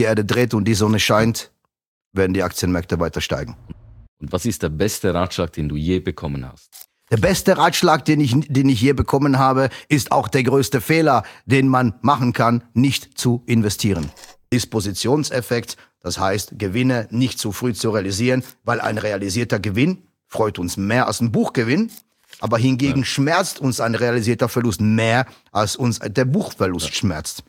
die Erde dreht und die Sonne scheint, werden die Aktienmärkte weiter steigen. Und was ist der beste Ratschlag, den du je bekommen hast? Der beste Ratschlag, den ich je bekommen habe, ist auch der größte Fehler, den man machen kann, nicht zu investieren. Dispositionseffekt, das heißt, Gewinne nicht zu früh zu realisieren, weil ein realisierter Gewinn freut uns mehr als ein Buchgewinn, aber hingegen schmerzt uns ein realisierter Verlust mehr, als uns der Buchverlust schmerzt.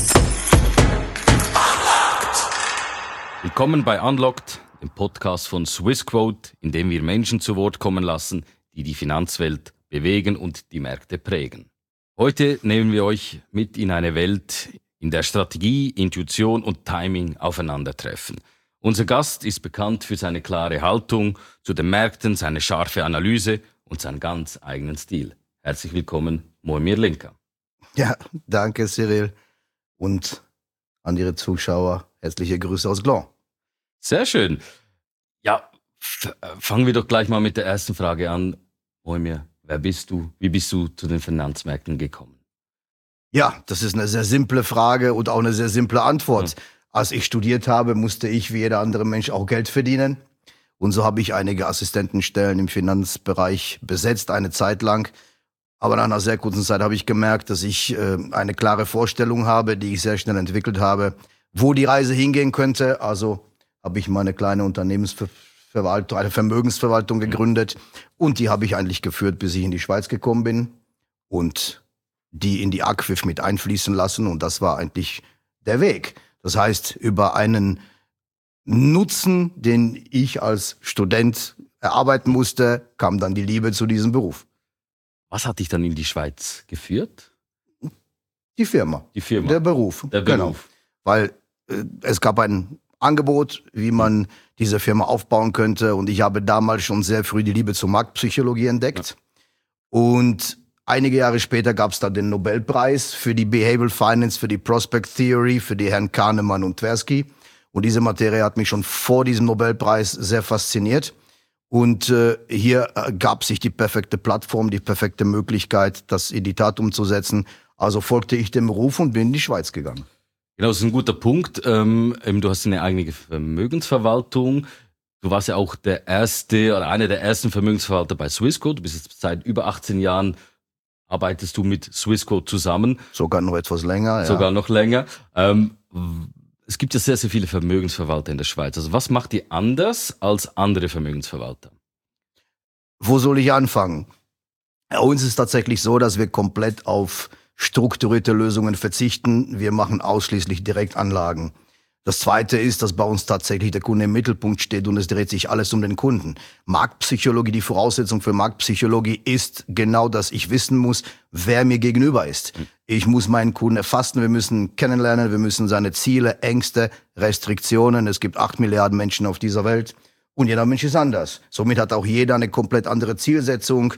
Willkommen bei Unlocked, dem Podcast von Swissquote, in dem wir Menschen zu Wort kommen lassen, die die Finanzwelt bewegen und die Märkte prägen. Heute nehmen wir euch mit in eine Welt, in der Strategie, Intuition und Timing aufeinandertreffen. Unser Gast ist bekannt für seine klare Haltung zu den Märkten, seine scharfe Analyse und seinen ganz eigenen Stil. Herzlich willkommen, Moimir Linka. Ja, danke Cyril und an Ihre Zuschauer herzliche Grüße aus Gland. Sehr schön. Ja, fangen wir doch gleich mal mit der ersten Frage an. Moimir, wer bist du? Wie bist du zu den Finanzmärkten gekommen? Ja, das ist eine sehr simple Frage und auch eine sehr simple Antwort. Ja. Als ich studiert habe, musste ich wie jeder andere Mensch auch Geld verdienen. Und so habe ich einige Assistentenstellen im Finanzbereich besetzt, eine Zeit lang. Aber nach einer sehr kurzen Zeit habe ich gemerkt, dass ich eine klare Vorstellung habe, die ich sehr schnell entwickelt habe, wo die Reise hingehen könnte. Also habe ich meine kleine Unternehmensverwaltung, eine Vermögensverwaltung gegründet. Und die habe ich eigentlich geführt, bis ich in die Schweiz gekommen bin. Und die in die Acquif mit einfließen lassen. Und das war eigentlich der Weg. Das heißt, über einen Nutzen, den ich als Student erarbeiten musste, kam dann die Liebe zu diesem Beruf. Was hat dich dann in die Schweiz geführt? Die Firma. Der Beruf. Genau. Weil es gab ein Angebot, wie man diese Firma aufbauen könnte. Und ich habe damals schon sehr früh die Liebe zur Marktpsychologie entdeckt. Ja. Und einige Jahre später gab es dann den Nobelpreis für die Behavioral Finance, für die Prospect Theory, für die Herren Kahnemann und Tversky. Und diese Materie hat mich schon vor diesem Nobelpreis sehr fasziniert. Und hier gab sich die perfekte Plattform, die perfekte Möglichkeit, das in die Tat umzusetzen. Also folgte ich dem Ruf und bin in die Schweiz gegangen. Genau, das ist ein guter Punkt. Du hast eine eigene Vermögensverwaltung. Du warst ja auch der erste oder einer der ersten Vermögensverwalter bei Swissquote. Du bist jetzt seit über 18 Jahren arbeitest du mit Swissquote zusammen. Sogar noch etwas länger. Sogar noch länger. Es gibt ja sehr, sehr viele Vermögensverwalter in der Schweiz. Also was macht die anders als andere Vermögensverwalter? Wo soll ich anfangen? Bei uns ist es tatsächlich so, dass wir komplett auf strukturierte Lösungen verzichten. Wir machen ausschließlich Direktanlagen. Das Zweite ist, dass bei uns tatsächlich der Kunde im Mittelpunkt steht und es dreht sich alles um den Kunden. Marktpsychologie, die Voraussetzung für Marktpsychologie ist genau, dass ich wissen muss, wer mir gegenüber ist. Ich muss meinen Kunden erfassen, wir müssen kennenlernen, wir müssen seine Ziele, Ängste, Restriktionen. Es gibt 8 Milliarden Menschen auf dieser Welt. Und jeder Mensch ist anders. Somit hat auch jeder eine komplett andere Zielsetzung,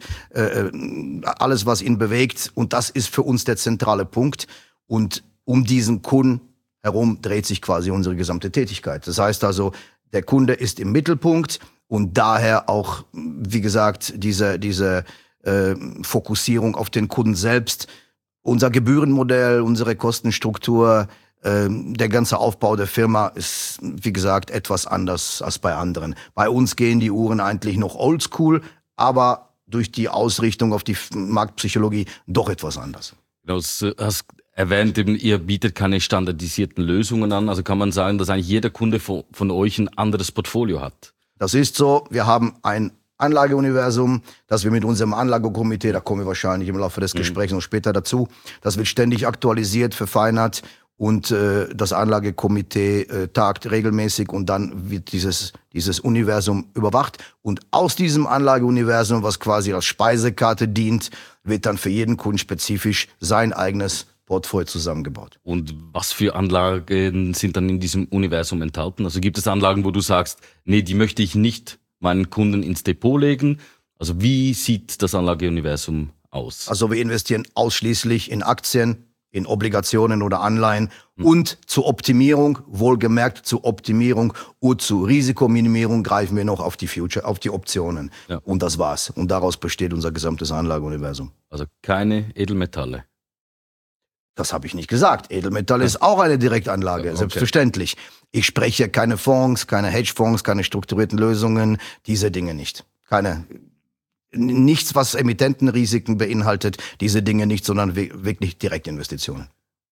alles, was ihn bewegt. Und das ist für uns der zentrale Punkt. Und um diesen Kunden herum dreht sich quasi unsere gesamte Tätigkeit. Das heißt also, der Kunde ist im Mittelpunkt und daher auch, wie gesagt, diese Fokussierung auf den Kunden selbst. Unser Gebührenmodell, unsere Kostenstruktur, der ganze Aufbau der Firma ist, wie gesagt, etwas anders als bei anderen. Bei uns gehen die Uhren eigentlich noch oldschool, aber durch die Ausrichtung auf die Marktpsychologie doch etwas anders. Du hast erwähnt, eben, ihr bietet keine standardisierten Lösungen an. Also kann man sagen, dass eigentlich jeder Kunde von euch ein anderes Portfolio hat? Das ist so. Wir haben ein Anlageuniversum, das wir mit unserem Anlagekomitee, da kommen wir wahrscheinlich im Laufe des Gesprächs noch später dazu, das wird ständig aktualisiert, verfeinert. Und das Anlagekomitee tagt regelmäßig und dann wird dieses Universum überwacht. Und aus diesem Anlageuniversum, was quasi als Speisekarte dient, wird dann für jeden Kunden spezifisch sein eigenes Portfolio zusammengebaut. Und was für Anlagen sind dann in diesem Universum enthalten? Also gibt es Anlagen, wo du sagst, nee, die möchte ich nicht meinen Kunden ins Depot legen? Also wie sieht das Anlageuniversum aus? Also wir investieren ausschließlich in Aktien, in Obligationen oder Anleihen und zur Optimierung, wohlgemerkt zur Optimierung und zur Risikominimierung greifen wir noch auf die Optionen. Ja. Und das war's. Und daraus besteht unser gesamtes Anlageuniversum. Also keine Edelmetalle. Das habe ich nicht gesagt. Edelmetall ist auch eine Direktanlage, Okay. Selbstverständlich. Ich spreche keine Fonds, keine Hedgefonds, keine strukturierten Lösungen, diese Dinge nicht. Nichts, was Emittentenrisiken beinhaltet, diese Dinge nicht, sondern wirklich Direktinvestitionen.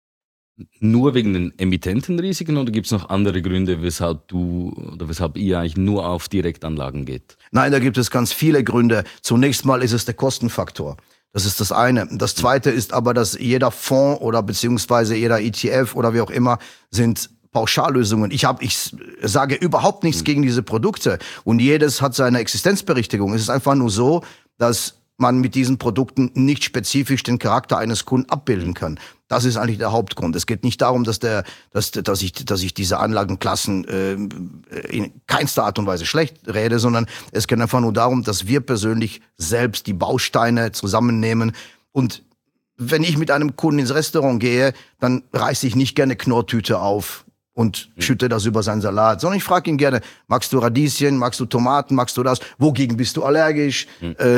Nur wegen den Emittentenrisiken oder gibt es noch andere Gründe, weshalb ihr eigentlich nur auf Direktanlagen geht? Nein, da gibt es ganz viele Gründe. Zunächst mal ist es der Kostenfaktor. Das ist das eine. Das zweite ist aber, dass jeder Fonds oder beziehungsweise jeder ETF oder wie auch immer sind Pauschallösungen. Ich sage überhaupt nichts gegen diese Produkte und jedes hat seine Existenzberechtigung. Es ist einfach nur so, dass man mit diesen Produkten nicht spezifisch den Charakter eines Kunden abbilden kann. Das ist eigentlich der Hauptgrund. Es geht nicht darum, dass ich diese Anlagenklassen in keinster Art und Weise schlecht rede, sondern es geht einfach nur darum, dass wir persönlich selbst die Bausteine zusammennehmen. Und wenn ich mit einem Kunden ins Restaurant gehe, dann reiße ich nicht gerne Knorrtüte auf und schütte das über seinen Salat, sondern ich frage ihn gerne, magst du Radieschen, magst du Tomaten, magst du das, wogegen bist du allergisch,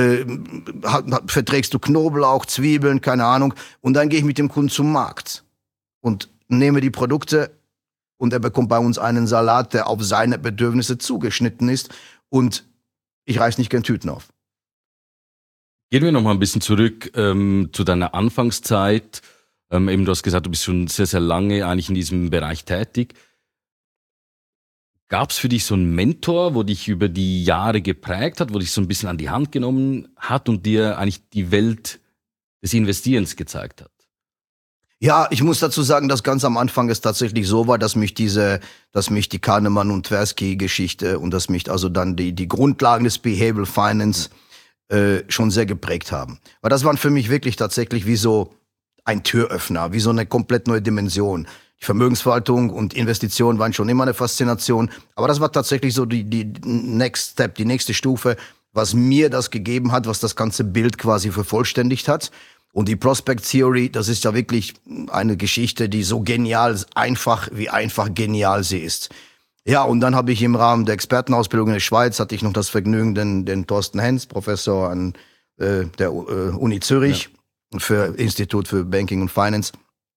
verträgst du Knoblauch, Zwiebeln, keine Ahnung, und dann gehe ich mit dem Kunden zum Markt und nehme die Produkte und er bekommt bei uns einen Salat, der auf seine Bedürfnisse zugeschnitten ist und ich reiß nicht gern Tüten auf. Gehen wir noch mal ein bisschen zurück zu deiner Anfangszeit. Eben, du hast gesagt, du bist schon sehr, sehr lange eigentlich in diesem Bereich tätig. Gab es für dich so einen Mentor, wo dich über die Jahre geprägt hat, wo dich so ein bisschen an die Hand genommen hat und dir eigentlich die Welt des Investierens gezeigt hat? Ja, ich muss dazu sagen, dass ganz am Anfang es tatsächlich so war, dass mich die Kahnemann und Tversky-Geschichte und dass mich also dann die Grundlagen des Behavioral Finance schon sehr geprägt haben. Weil das waren für mich wirklich tatsächlich wie so ein Türöffner, wie so eine komplett neue Dimension. Die Vermögensverwaltung und Investitionen waren schon immer eine Faszination, aber das war tatsächlich so die Next Step, die nächste Stufe, was mir das gegeben hat, was das ganze Bild quasi vervollständigt hat. Und die Prospect Theory, das ist ja wirklich eine Geschichte, die so genial einfach, wie einfach genial sie ist. Ja, und dann habe ich im Rahmen der Expertenausbildung in der Schweiz, hatte ich noch das Vergnügen, den Thorsten Henz, Professor an der Uni Zürich, für Institut für Banking und Finance.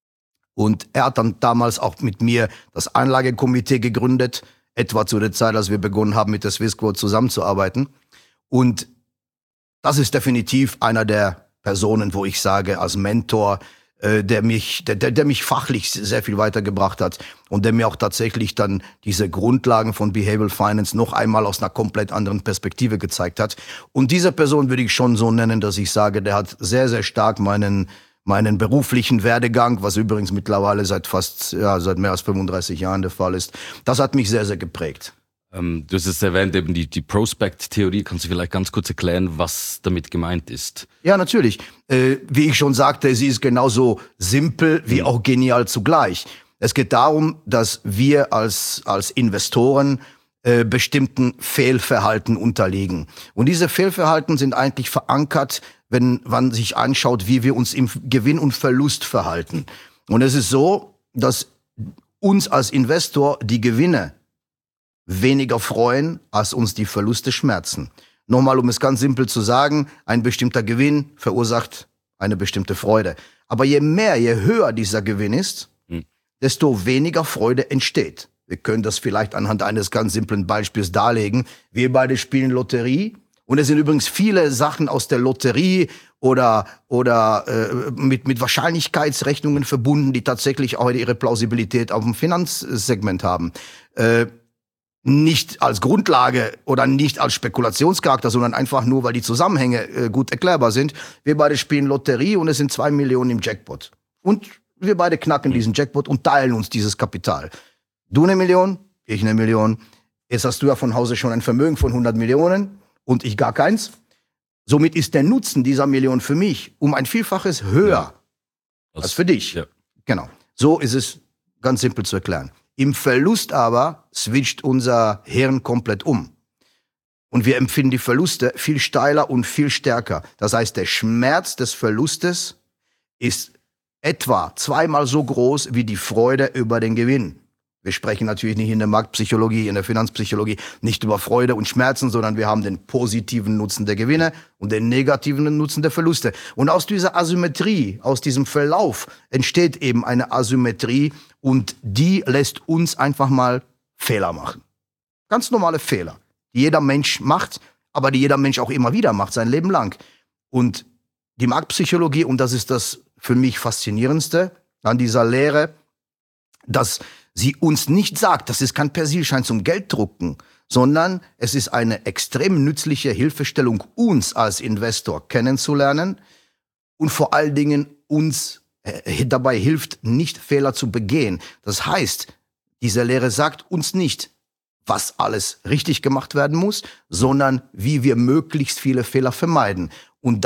Und er hat dann damals auch mit mir das Anlagekomitee gegründet, etwa zu der Zeit, als wir begonnen haben, mit der Swissquote zusammenzuarbeiten. Und das ist definitiv einer der Personen, wo ich sage, als Mentor, der mich fachlich sehr viel weitergebracht hat und der mir auch tatsächlich dann diese Grundlagen von Behavioral Finance noch einmal aus einer komplett anderen Perspektive gezeigt hat. Und diese Person würde ich schon so nennen, dass ich sage, der hat sehr, sehr stark meinen beruflichen Werdegang, was übrigens mittlerweile seit mehr als 35 Jahren der Fall ist, das hat mich sehr, sehr geprägt. Du hast es erwähnt, eben die Prospect-Theorie. Kannst du vielleicht ganz kurz erklären, was damit gemeint ist? Ja, natürlich. Wie ich schon sagte, sie ist genauso simpel wie auch genial zugleich. Es geht darum, dass wir als Investoren bestimmten Fehlverhalten unterliegen. Und diese Fehlverhalten sind eigentlich verankert, wenn man sich anschaut, wie wir uns im Gewinn und Verlust verhalten. Und es ist so, dass uns als Investor die Gewinne weniger freuen, als uns die Verluste schmerzen. Nochmal, um es ganz simpel zu sagen, ein bestimmter Gewinn verursacht eine bestimmte Freude. Aber je höher dieser Gewinn ist, desto weniger Freude entsteht. Wir können das vielleicht anhand eines ganz simplen Beispiels darlegen. Wir beide spielen Lotterie und es sind übrigens viele Sachen aus der Lotterie oder mit Wahrscheinlichkeitsrechnungen verbunden, die tatsächlich auch ihre Plausibilität auf dem Finanzsegment haben. Nicht als Grundlage oder nicht als Spekulationscharakter, sondern einfach nur, weil die Zusammenhänge gut erklärbar sind. Wir beide spielen Lotterie und es sind 2 Millionen im Jackpot. Und wir beide knacken diesen Jackpot und teilen uns dieses Kapital. Du 1 Million, ich 1 Million. Jetzt hast du ja von Hause schon ein Vermögen von 100 Millionen und ich gar keins. Somit ist der Nutzen dieser Million für mich um ein Vielfaches höher als für dich. Ja. Genau. So ist es ganz simpel zu erklären. Im Verlust aber switcht unser Hirn komplett um. Und wir empfinden die Verluste viel steiler und viel stärker. Das heißt, der Schmerz des Verlustes ist etwa 2-mal so groß wie die Freude über den Gewinn. Wir sprechen natürlich nicht in der Marktpsychologie, in der Finanzpsychologie nicht über Freude und Schmerzen, sondern wir haben den positiven Nutzen der Gewinne und den negativen Nutzen der Verluste. Und aus dieser Asymmetrie, aus diesem Verlauf entsteht eben eine Asymmetrie und die lässt uns einfach mal Fehler machen. Ganz normale Fehler, die jeder Mensch macht, aber die jeder Mensch auch immer wieder macht, sein Leben lang. Und die Marktpsychologie, und das ist das für mich Faszinierendste an dieser Lehre, dass sie uns nicht sagt, das ist kein Persilschein zum Gelddrucken, sondern es ist eine extrem nützliche Hilfestellung, uns als Investor kennenzulernen und vor allen Dingen uns dabei hilft, nicht Fehler zu begehen. Das heißt, diese Lehre sagt uns nicht, was alles richtig gemacht werden muss, sondern wie wir möglichst viele Fehler vermeiden. Und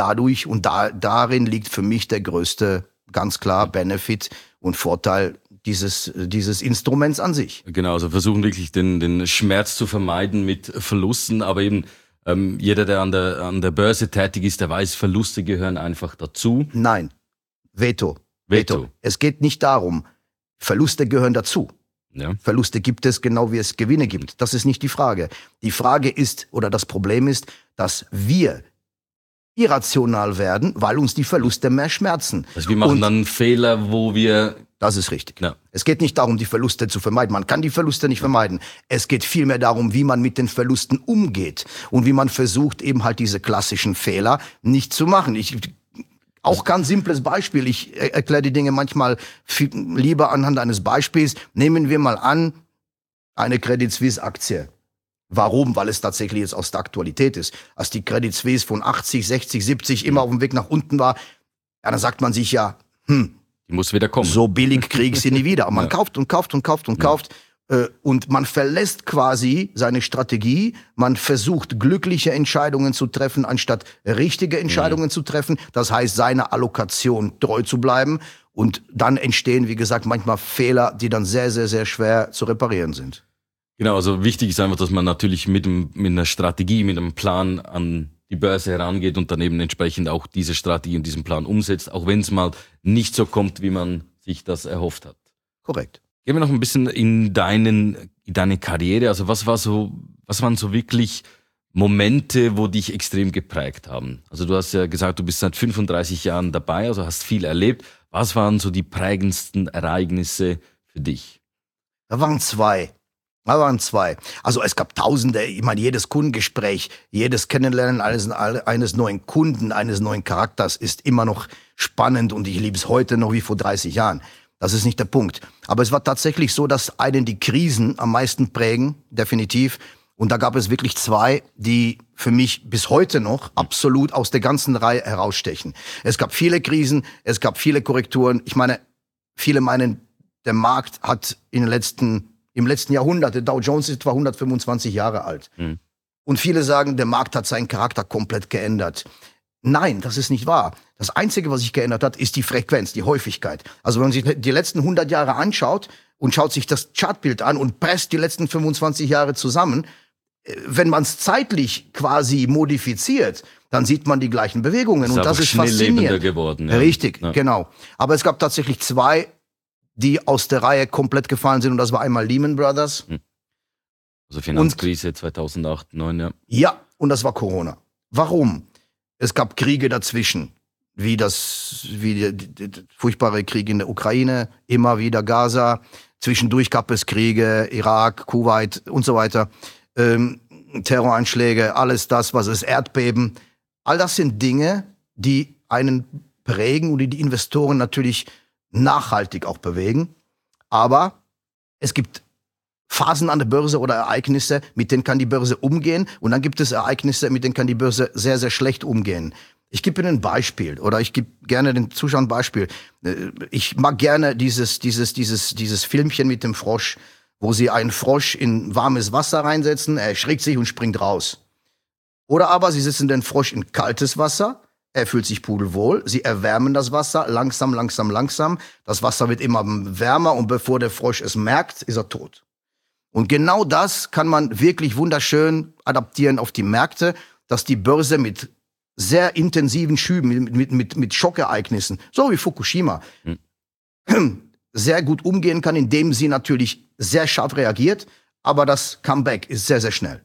darin liegt für mich der größte, ganz klar, Benefit und Vorteil dieses Instruments an sich. Genau, also versuchen wirklich den Schmerz zu vermeiden mit Verlusten, aber eben jeder, der an der Börse tätig ist, der weiß, Verluste gehören einfach dazu. Nein, Veto. Es geht nicht darum, Verluste gehören dazu. Ja. Verluste gibt es, genau wie es Gewinne gibt. Das ist nicht die Frage. Die Frage ist, oder das Problem ist, dass wir irrational werden, weil uns die Verluste mehr schmerzen. Also wir machen dann Fehler, wo wir... Das ist richtig. Ja. Es geht nicht darum, die Verluste zu vermeiden. Man kann die Verluste nicht vermeiden. Es geht vielmehr darum, wie man mit den Verlusten umgeht und wie man versucht, eben halt diese klassischen Fehler nicht zu machen. Auch ganz simples Beispiel. Ich erkläre die Dinge manchmal lieber anhand eines Beispiels. Nehmen wir mal an, eine Credit Suisse Aktie. Warum? Weil es tatsächlich jetzt aus der Aktualität ist. Als die Credit Suisse von 80, 60, 70 immer auf dem Weg nach unten war, ja, dann sagt man sich ja, die muss wieder kommen. So billig kriege ich sie nie wieder. Aber man kauft und kauft und kauft und kauft. Und man verlässt quasi seine Strategie. Man versucht, glückliche Entscheidungen zu treffen, anstatt richtige Entscheidungen zu treffen. Das heißt, seiner Allokation treu zu bleiben. Und dann entstehen, wie gesagt, manchmal Fehler, die dann sehr, sehr, sehr schwer zu reparieren sind. Genau, also wichtig ist einfach, dass man natürlich mit einer Strategie, mit einem Plan an die Börse herangeht und dann eben entsprechend auch diese Strategie und diesen Plan umsetzt, auch wenn es mal nicht so kommt, wie man sich das erhofft hat. Korrekt. Gehen wir noch ein bisschen in deine Karriere. Also was waren so wirklich Momente, wo dich extrem geprägt haben? Also du hast ja gesagt, du bist seit 35 Jahren dabei, also hast viel erlebt. Was waren so die prägendsten Ereignisse für dich? Da waren zwei. Also es gab Tausende, ich meine, jedes Kundengespräch, jedes Kennenlernen eines neuen Kunden, eines neuen Charakters ist immer noch spannend und ich liebe es heute noch wie vor 30 Jahren. Das ist nicht der Punkt. Aber es war tatsächlich so, dass einen die Krisen am meisten prägen, definitiv. Und da gab es wirklich zwei, die für mich bis heute noch absolut aus der ganzen Reihe herausstechen. Es gab viele Krisen, es gab viele Korrekturen. Ich meine, viele meinen, der Markt hat im letzten Jahrhundert, der Dow Jones ist etwa 125 Jahre alt. Und viele sagen, der Markt hat seinen Charakter komplett geändert. Nein, das ist nicht wahr. Das Einzige, was sich geändert hat, ist die Frequenz, die Häufigkeit. Also wenn man sich die letzten 100 Jahre anschaut und schaut sich das Chartbild an und presst die letzten 25 Jahre zusammen, wenn man es zeitlich quasi modifiziert, dann sieht man die gleichen Bewegungen. Und das ist faszinierend geworden. Ja. Richtig, ja. Genau. Aber es gab tatsächlich zwei, die aus der Reihe komplett gefallen sind. Und das war einmal Lehman Brothers. Also Finanzkrise 2008, 2009, ja. Ja, und das war Corona. Warum? Es gab Kriege dazwischen, wie der furchtbare Krieg in der Ukraine, immer wieder Gaza. Zwischendurch gab es Kriege, Irak, Kuwait und so weiter. Terroranschläge, alles das, was ist, Erdbeben. All das sind Dinge, die einen prägen und die Investoren natürlich nachhaltig auch bewegen. Aber es gibt Phasen an der Börse oder Ereignisse, mit denen kann die Börse umgehen. Und dann gibt es Ereignisse, mit denen kann die Börse sehr, sehr schlecht umgehen. Ich gebe Ihnen ein Beispiel oder ich gebe gerne den Zuschauern ein Beispiel. Ich mag gerne dieses Filmchen mit dem Frosch, wo sie einen Frosch in warmes Wasser reinsetzen, er erschrickt sich und springt raus. Oder aber sie setzen den Frosch in kaltes Wasser, er fühlt sich pudelwohl, sie erwärmen das Wasser langsam. Das Wasser wird immer wärmer und bevor der Frosch es merkt, ist er tot. Und genau das kann man wirklich wunderschön adaptieren auf die Märkte, dass die Börse mit sehr intensiven Schüben, mit Schockereignissen, so wie Fukushima, sehr gut umgehen kann, indem sie natürlich sehr scharf reagiert, aber das Comeback ist sehr, sehr schnell.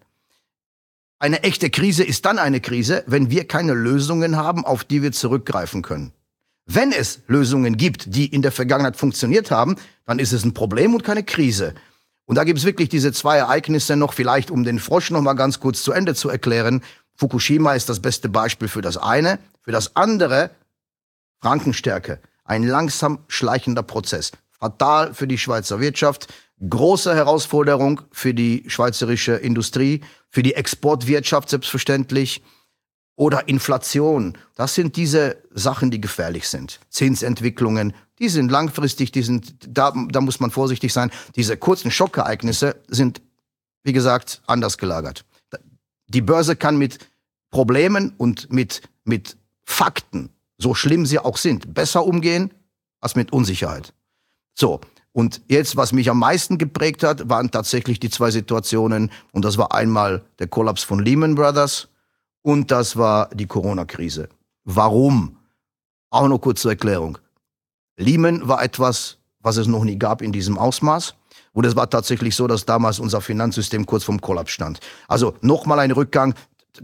Eine echte Krise ist dann eine Krise, wenn wir keine Lösungen haben, auf die wir zurückgreifen können. Wenn es Lösungen gibt, die in der Vergangenheit funktioniert haben, dann ist es ein Problem und keine Krise. Und da gibt es wirklich diese zwei Ereignisse noch, vielleicht um den Frosch noch mal ganz kurz zu Ende zu erklären. Fukushima ist das beste Beispiel für das eine. Für das andere, Frankenstärke. Ein langsam schleichender Prozess. Fatal für die Schweizer Wirtschaft. Große Herausforderung für die schweizerische Industrie, für die Exportwirtschaft selbstverständlich. Oder Inflation. Das sind diese Sachen, die gefährlich sind. Zinsentwicklungen, die sind langfristig, da muss man vorsichtig sein. Diese kurzen Schockereignisse sind, wie gesagt, anders gelagert. Die Börse kann mit Problemen und mit Fakten, so schlimm sie auch sind, besser umgehen als mit Unsicherheit. So, und jetzt, was mich am meisten geprägt hat, waren tatsächlich die zwei Situationen. Und das war einmal der Kollaps von Lehman Brothers und das war die Corona-Krise. Warum? Auch noch kurz zur Erklärung. Lehman war etwas, was es noch nie gab in diesem Ausmaß. Und es war tatsächlich so, dass damals unser Finanzsystem kurz vorm Kollaps stand. Also nochmal ein Rückgang.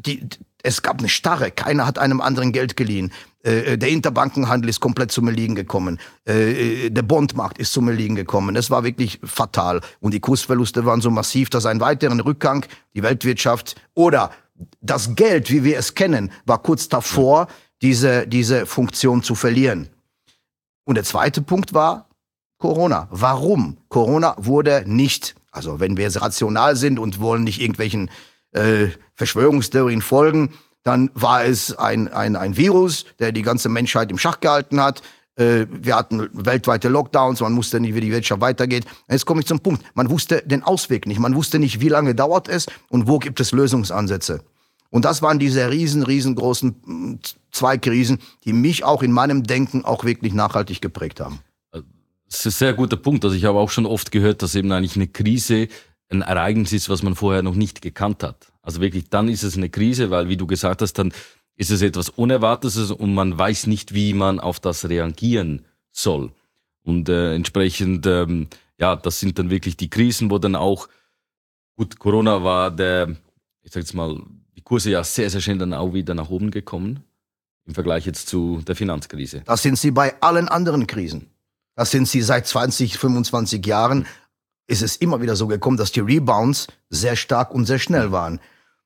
Es gab eine Starre. Keiner hat einem anderen Geld geliehen. Der Interbankenhandel ist komplett zum Erliegen gekommen. Der Bondmarkt ist zum Erliegen gekommen. Es war wirklich fatal. Und die Kursverluste waren so massiv, dass ein weiteren Rückgang, die Weltwirtschaft oder das Geld, wie wir es kennen, war kurz davor, diese Funktion zu verlieren. Und der zweite Punkt war Corona. Warum? Corona wurde nicht, also wenn wir jetzt rational sind und wollen nicht irgendwelchen Verschwörungstheorien folgen, dann war es ein Virus, der die ganze Menschheit im Schach gehalten hat. Wir hatten weltweite Lockdowns, man wusste nicht, wie die Wirtschaft weitergeht. Jetzt komme ich zum Punkt. Man wusste den Ausweg nicht. Man wusste nicht, wie lange dauert es und wo gibt es Lösungsansätze. Und das waren diese riesengroßen zwei Krisen, die mich auch in meinem Denken auch wirklich nachhaltig geprägt haben. Das ist ein sehr guter Punkt. Also ich habe auch schon oft gehört, dass eben eigentlich eine Krise ein Ereignis ist, was man vorher noch nicht gekannt hat. Also wirklich, dann ist es eine Krise, weil, wie du gesagt hast, dann ist es etwas Unerwartetes und man weiß nicht, wie man auf das reagieren soll. Und entsprechend, das sind dann wirklich die Krisen, wo dann auch, gut, Corona war ich sag jetzt mal, die Kurse ja sehr, sehr schnell dann auch wieder nach oben gekommen, im Vergleich jetzt zu der Finanzkrise. Das sind sie bei allen anderen Krisen. Das sind sie seit 20, 25 Jahren. Ist es immer wieder so gekommen, dass die Rebounds sehr stark und sehr schnell waren.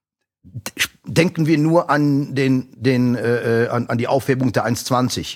Denken wir nur an an die Aufhebung der 1,20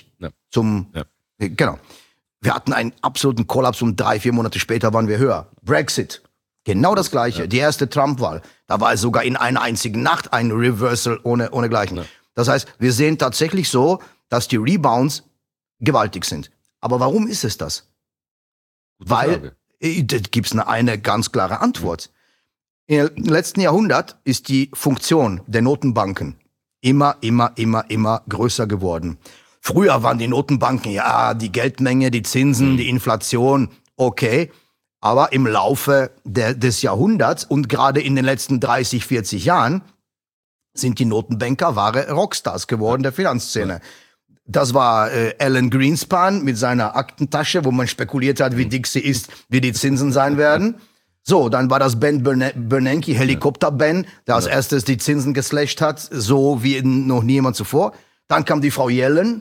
Genau. Wir hatten einen absoluten Kollaps und 3-4 Monate später waren wir höher. Brexit, genau das Gleiche. Ja. Die erste Trump-Wahl, da war es sogar in einer einzigen Nacht ein Reversal ohnegleichen. Ja. Das heißt, wir sehen tatsächlich so, dass die Rebounds gewaltig sind. Aber warum ist es das? Weil da gibt's eine ganz klare Antwort. Im letzten Jahrhundert ist die Funktion der Notenbanken immer größer geworden. Früher waren die Notenbanken, ja, die Geldmenge, die Zinsen, die Inflation, okay. Aber im Laufe des Jahrhunderts und gerade in den letzten 30, 40 Jahren sind die Notenbanker wahre Rockstars geworden der Finanzszene. Das war Alan Greenspan mit seiner Aktentasche, wo man spekuliert hat, wie dick sie ist, wie die Zinsen sein werden. So, dann war das Ben Bernanke, Helikopter-Ben, der als erstes die Zinsen geslasht hat, so wie noch nie jemand zuvor. Dann kam die Frau Yellen.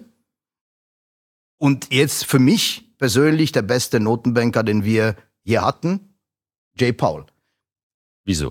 Und jetzt für mich persönlich der beste Notenbanker, den wir je hatten, Jay Powell. Wieso?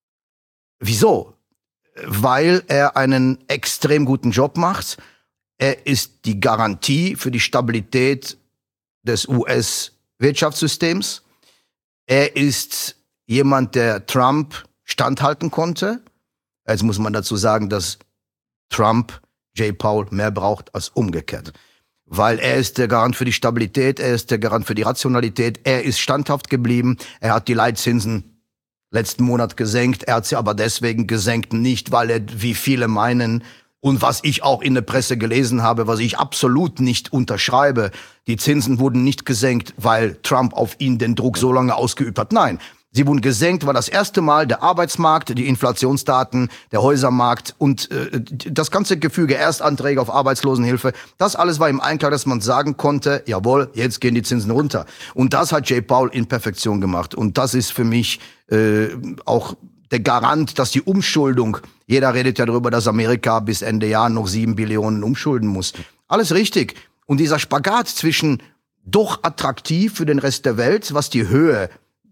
Weil er einen extrem guten Job macht. Er ist die Garantie für die Stabilität des US-Wirtschaftssystems. Er ist jemand, der Trump standhalten konnte. Jetzt muss man dazu sagen, dass Trump Jay Powell mehr braucht als umgekehrt. Weil er ist der Garant für die Stabilität, er ist der Garant für die Rationalität, er ist standhaft geblieben, er hat die Leitzinsen letzten Monat gesenkt, er hat sie aber deswegen gesenkt, nicht weil er, wie viele meinen, und was ich auch in der Presse gelesen habe, was ich absolut nicht unterschreibe, die Zinsen wurden nicht gesenkt, weil Trump auf ihn den Druck so lange ausgeübt hat. Nein, Sie wurden gesenkt, war das erste Mal der Arbeitsmarkt, die Inflationsdaten, der Häusermarkt und das ganze Gefüge, Erstanträge auf Arbeitslosenhilfe, das alles war im Einklang, dass man sagen konnte, jawohl, jetzt gehen die Zinsen runter. Und das hat Jay Powell in Perfektion gemacht. Und das ist für mich auch der Garant, dass die Umschuldung, jeder redet ja darüber, dass Amerika bis Ende Jahr noch 7 Billionen umschulden muss. Alles richtig. Und dieser Spagat zwischen doch attraktiv für den Rest der Welt, was die Höhe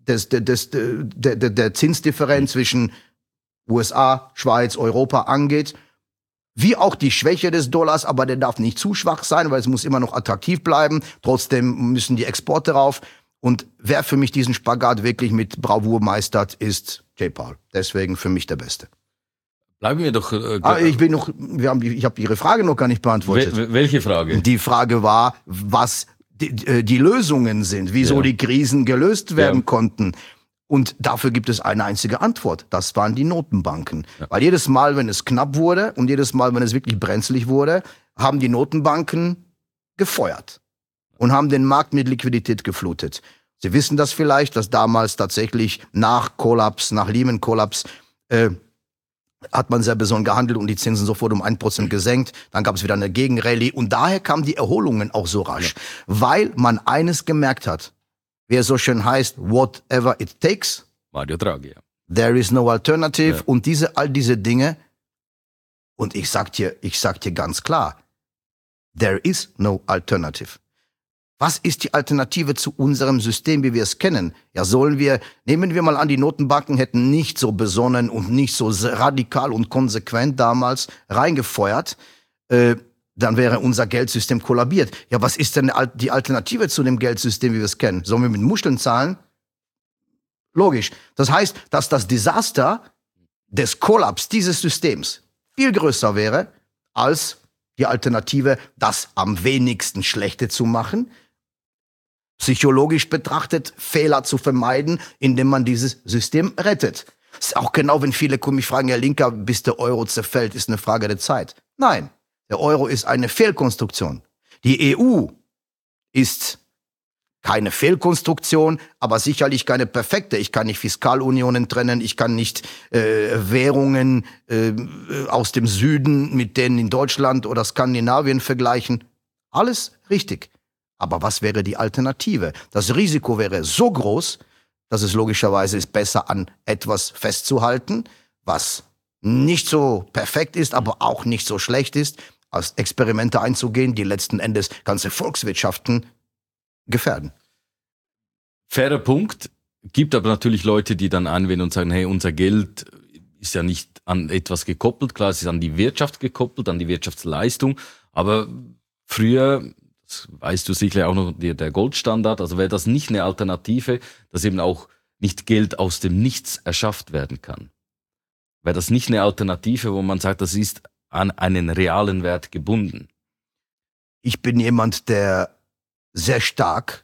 der Zinsdifferenz zwischen USA, Schweiz, Europa angeht, wie auch die Schwäche des Dollars, aber der darf nicht zu schwach sein, weil es muss immer noch attraktiv bleiben. Trotzdem müssen die Exporte rauf. Und wer für mich diesen Spagat wirklich mit Bravour meistert, ist Jay Powell. Deswegen für mich der Beste. Bleiben wir doch... ich habe Ihre Frage noch gar nicht beantwortet. Welche Frage? Die Frage war, was die Lösungen sind, wieso die Krisen gelöst werden konnten. Und dafür gibt es eine einzige Antwort. Das waren die Notenbanken. Ja. Weil jedes Mal, wenn es knapp wurde und jedes Mal, wenn es wirklich brenzlig wurde, haben die Notenbanken gefeuert und haben den Markt mit Liquidität geflutet. Sie wissen das vielleicht, dass damals tatsächlich nach Lehman-Kollaps, hat man sehr besonnen gehandelt und die Zinsen sofort um 1% gesenkt. Dann gab es wieder eine Gegenrallye und daher kamen die Erholungen auch so rasch. Ja. Weil man eines gemerkt hat, wie es so schön heißt, whatever it takes. Mario Draghi, ja. There is no alternative. Ja. Und all diese Dinge, und ich sag dir ganz klar, there is no alternative. Was ist die Alternative zu unserem System, wie wir es kennen? Ja, nehmen wir mal an, die Notenbanken hätten nicht so besonnen und nicht so radikal und konsequent damals reingefeuert, dann wäre unser Geldsystem kollabiert. Ja, was ist denn die Alternative zu dem Geldsystem, wie wir es kennen? Sollen wir mit Muscheln zahlen? Logisch. Das heißt, dass das Desaster des Kollaps dieses Systems viel größer wäre, als die Alternative, das am wenigsten Schlechte zu machen, psychologisch betrachtet, Fehler zu vermeiden, indem man dieses System rettet. Das ist auch genau, wenn viele mich fragen, Herr Linker, bis der Euro zerfällt, ist eine Frage der Zeit. Nein, der Euro ist eine Fehlkonstruktion. Die EU ist keine Fehlkonstruktion, aber sicherlich keine perfekte. Ich kann nicht Fiskalunionen trennen, ich kann nicht Währungen aus dem Süden mit denen in Deutschland oder Skandinavien vergleichen. Alles richtig. Aber was wäre die Alternative? Das Risiko wäre so groß, dass es logischerweise ist besser, an etwas festzuhalten, was nicht so perfekt ist, aber auch nicht so schlecht ist, als Experimente einzugehen, die letzten Endes ganze Volkswirtschaften gefährden. Fairer Punkt. Gibt aber natürlich Leute, die dann anwenden und sagen, hey, unser Geld ist ja nicht an etwas gekoppelt. Klar, es ist an die Wirtschaft gekoppelt, an die Wirtschaftsleistung. Aber früher, das weißt du sicher auch noch, der Goldstandard, also wäre das nicht eine Alternative, dass eben auch nicht Geld aus dem Nichts erschafft werden kann. Wäre das nicht eine Alternative, wo man sagt, das ist an einen realen Wert gebunden? Ich bin jemand, der sehr stark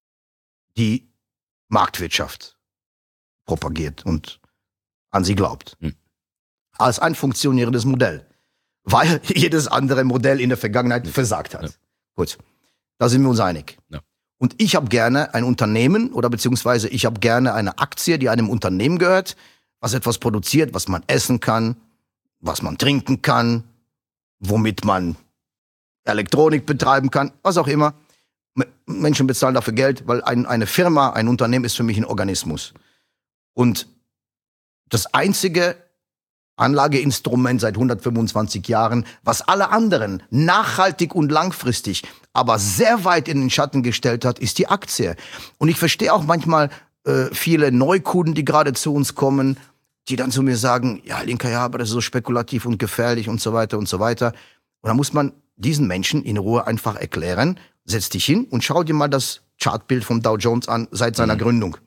die Marktwirtschaft propagiert und an sie glaubt. Als ein funktionierendes Modell. Weil jedes andere Modell in der Vergangenheit versagt hat. Ja. Gut, da sind wir uns einig. Ja. Und ich habe gerne ein Unternehmen oder beziehungsweise ich habe gerne eine Aktie, die einem Unternehmen gehört, was etwas produziert, was man essen kann, was man trinken kann, womit man Elektronik betreiben kann, was auch immer. Menschen bezahlen dafür Geld, weil eine Firma, ein Unternehmen ist für mich ein Organismus. Und das einzige Anlageinstrument seit 125 Jahren, was alle anderen nachhaltig und langfristig, aber sehr weit in den Schatten gestellt hat, ist die Aktie. Und ich verstehe auch manchmal viele Neukunden, die gerade zu uns kommen, die dann zu mir sagen, ja, Linker, ja, aber das ist so spekulativ und gefährlich und so weiter und so weiter. Und da muss man diesen Menschen in Ruhe einfach erklären, setz dich hin und schau dir mal das Chartbild vom Dow Jones an seit seiner Gründung.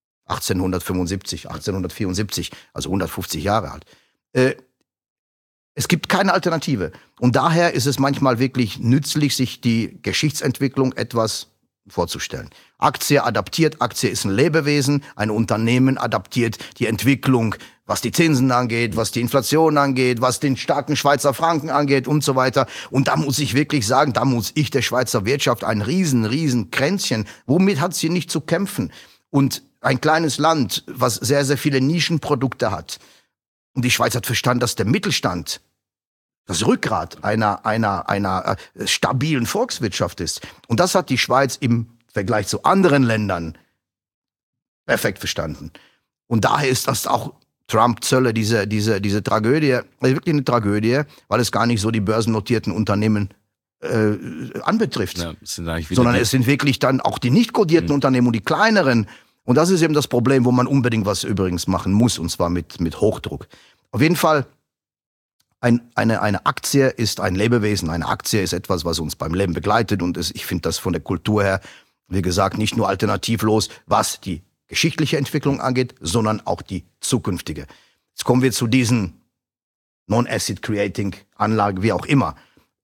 1875, 1874, also 150 Jahre alt. Es gibt keine Alternative. Und daher ist es manchmal wirklich nützlich, sich die Geschichtsentwicklung etwas vorzustellen. Aktie adaptiert, Aktie ist ein Lebewesen, ein Unternehmen adaptiert die Entwicklung, was die Zinsen angeht, was die Inflation angeht, was den starken Schweizer Franken angeht und so weiter. Und da muss ich wirklich sagen, da muss ich der Schweizer Wirtschaft ein riesen Kränzchen, womit hat sie nicht zu kämpfen? Und ein kleines Land, was sehr, sehr viele Nischenprodukte hat. Und die Schweiz hat verstanden, dass der Mittelstand das Rückgrat einer stabilen Volkswirtschaft ist. Und das hat die Schweiz im Vergleich zu anderen Ländern perfekt verstanden. Und daher ist das auch Trump-Zölle, diese Tragödie, wirklich eine Tragödie, weil es gar nicht so die börsennotierten Unternehmen anbetrifft. Ja, sondern es sind wirklich dann auch die nicht kodierten Unternehmen und die kleineren. Und das ist eben das Problem, wo man unbedingt was übrigens machen muss, und zwar mit Hochdruck. Auf jeden Fall, eine Aktie ist ein Lebewesen. Eine Aktie ist etwas, was uns beim Leben begleitet. Und ich finde das von der Kultur her, wie gesagt, nicht nur alternativlos, was die geschichtliche Entwicklung angeht, sondern auch die zukünftige. Jetzt kommen wir zu diesen Non-Asset-Creating-Anlagen, wie auch immer.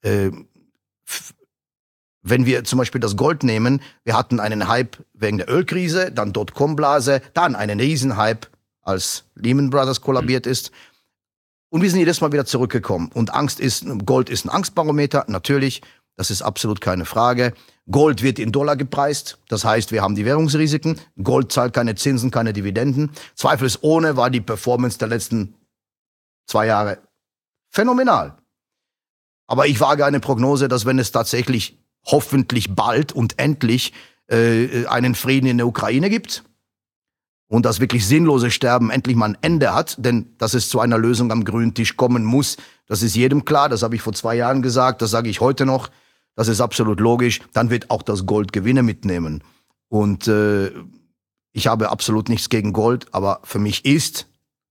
Wenn wir zum Beispiel das Gold nehmen, wir hatten einen Hype wegen der Ölkrise, dann Dotcom-Blase, dann einen Riesenhype, als Lehman Brothers kollabiert ist. Und wir sind jedes Mal wieder zurückgekommen. Und Gold ist ein Angstbarometer, natürlich, das ist absolut keine Frage. Gold wird in Dollar gepreist, das heißt, wir haben die Währungsrisiken. Gold zahlt keine Zinsen, keine Dividenden. Zweifelsohne war die Performance der letzten 2 Jahre phänomenal. Aber ich wage eine Prognose, dass wenn es tatsächlich hoffentlich bald und endlich einen Frieden in der Ukraine gibt und das wirklich sinnlose Sterben endlich mal ein Ende hat, denn dass es zu einer Lösung am grünen Tisch kommen muss, das ist jedem klar, das habe ich vor 2 Jahren gesagt, das sage ich heute noch, das ist absolut logisch, dann wird auch das Gold Gewinne mitnehmen. Und ich habe absolut nichts gegen Gold, aber für mich ist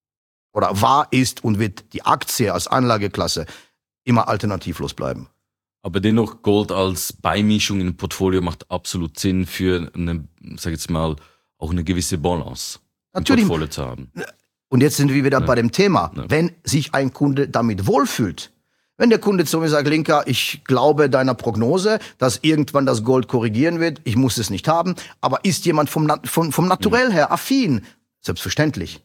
und wird die Aktie als Anlageklasse immer alternativlos bleiben. Aber dennoch, Gold als Beimischung im Portfolio macht absolut Sinn für eine, sag ich jetzt mal, auch eine gewisse Balance natürlich im Portfolio zu haben. Und jetzt sind wir wieder bei dem Thema. Ja. Wenn sich ein Kunde damit wohlfühlt, wenn der Kunde zu mir sagt, Linka, ich glaube deiner Prognose, dass irgendwann das Gold korrigieren wird, ich muss es nicht haben, aber ist jemand vom Naturell her affin? Selbstverständlich.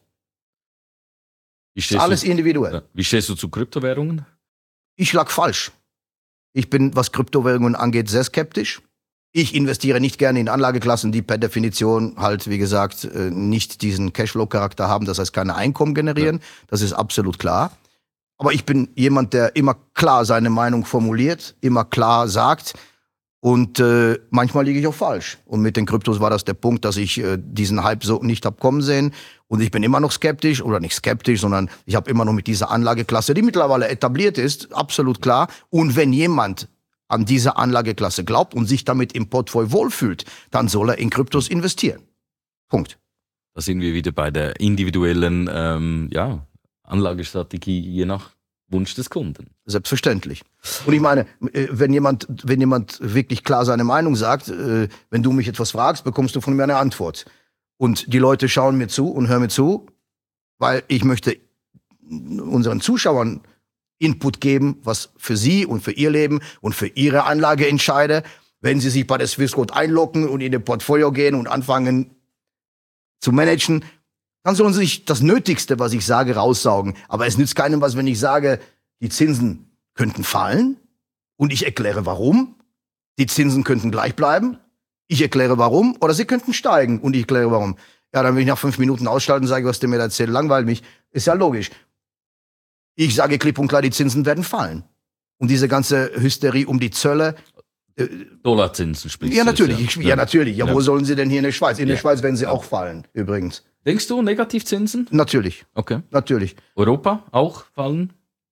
Ist alles individuell. Ja. Wie stehst du zu Kryptowährungen? Ich lag falsch. Ich bin, was Kryptowährungen angeht, sehr skeptisch. Ich investiere nicht gerne in Anlageklassen, die per Definition halt, wie gesagt, nicht diesen Cashflow-Charakter haben, das heißt keine Einkommen generieren. Ja. Das ist absolut klar. Aber ich bin jemand, der immer klar seine Meinung formuliert, immer klar sagt. Und manchmal liege ich auch falsch. Und mit den Kryptos war das der Punkt, dass ich diesen Hype so nicht hab kommen sehen. Und ich bin immer noch skeptisch, oder nicht skeptisch, sondern ich habe immer noch mit dieser Anlageklasse, die mittlerweile etabliert ist, absolut klar. Und wenn jemand an diese Anlageklasse glaubt und sich damit im Portfolio wohlfühlt, dann soll er in Kryptos investieren. Punkt. Da sind wir wieder bei der individuellen Anlagestrategie, je nach Wunsch des Kunden. Selbstverständlich. Und ich meine, wenn jemand wirklich klar seine Meinung sagt, wenn du mich etwas fragst, bekommst du von mir eine Antwort. Und die Leute schauen mir zu und hören mir zu, weil ich möchte unseren Zuschauern Input geben, was für sie und für ihr Leben und für ihre Anlage entscheide. Wenn sie sich bei der Swissquote einloggen und in ihr Portfolio gehen und anfangen zu managen, dann sollen sie sich das Nötigste, was ich sage, raussaugen. Aber es nützt keinem was, wenn ich sage, die Zinsen könnten fallen und ich erkläre, warum. Die Zinsen könnten gleich bleiben. Ich erkläre, warum. Oder sie könnten steigen und ich erkläre, warum. Ja, dann will ich nach 5 Minuten ausschalten und sage, was der mir da erzählt, langweilt mich. Ist ja logisch. Ich sage klipp und klar, die Zinsen werden fallen. Und diese ganze Hysterie um die Zölle. Dollarzinsen sprichst ja, natürlich. du. Ja, natürlich. Ja, wo sollen sie denn hier in der Schweiz? In der Schweiz werden sie Ja. auch fallen, übrigens. Denkst du Negativzinsen? Natürlich. Okay. Natürlich. Europa auch fallen?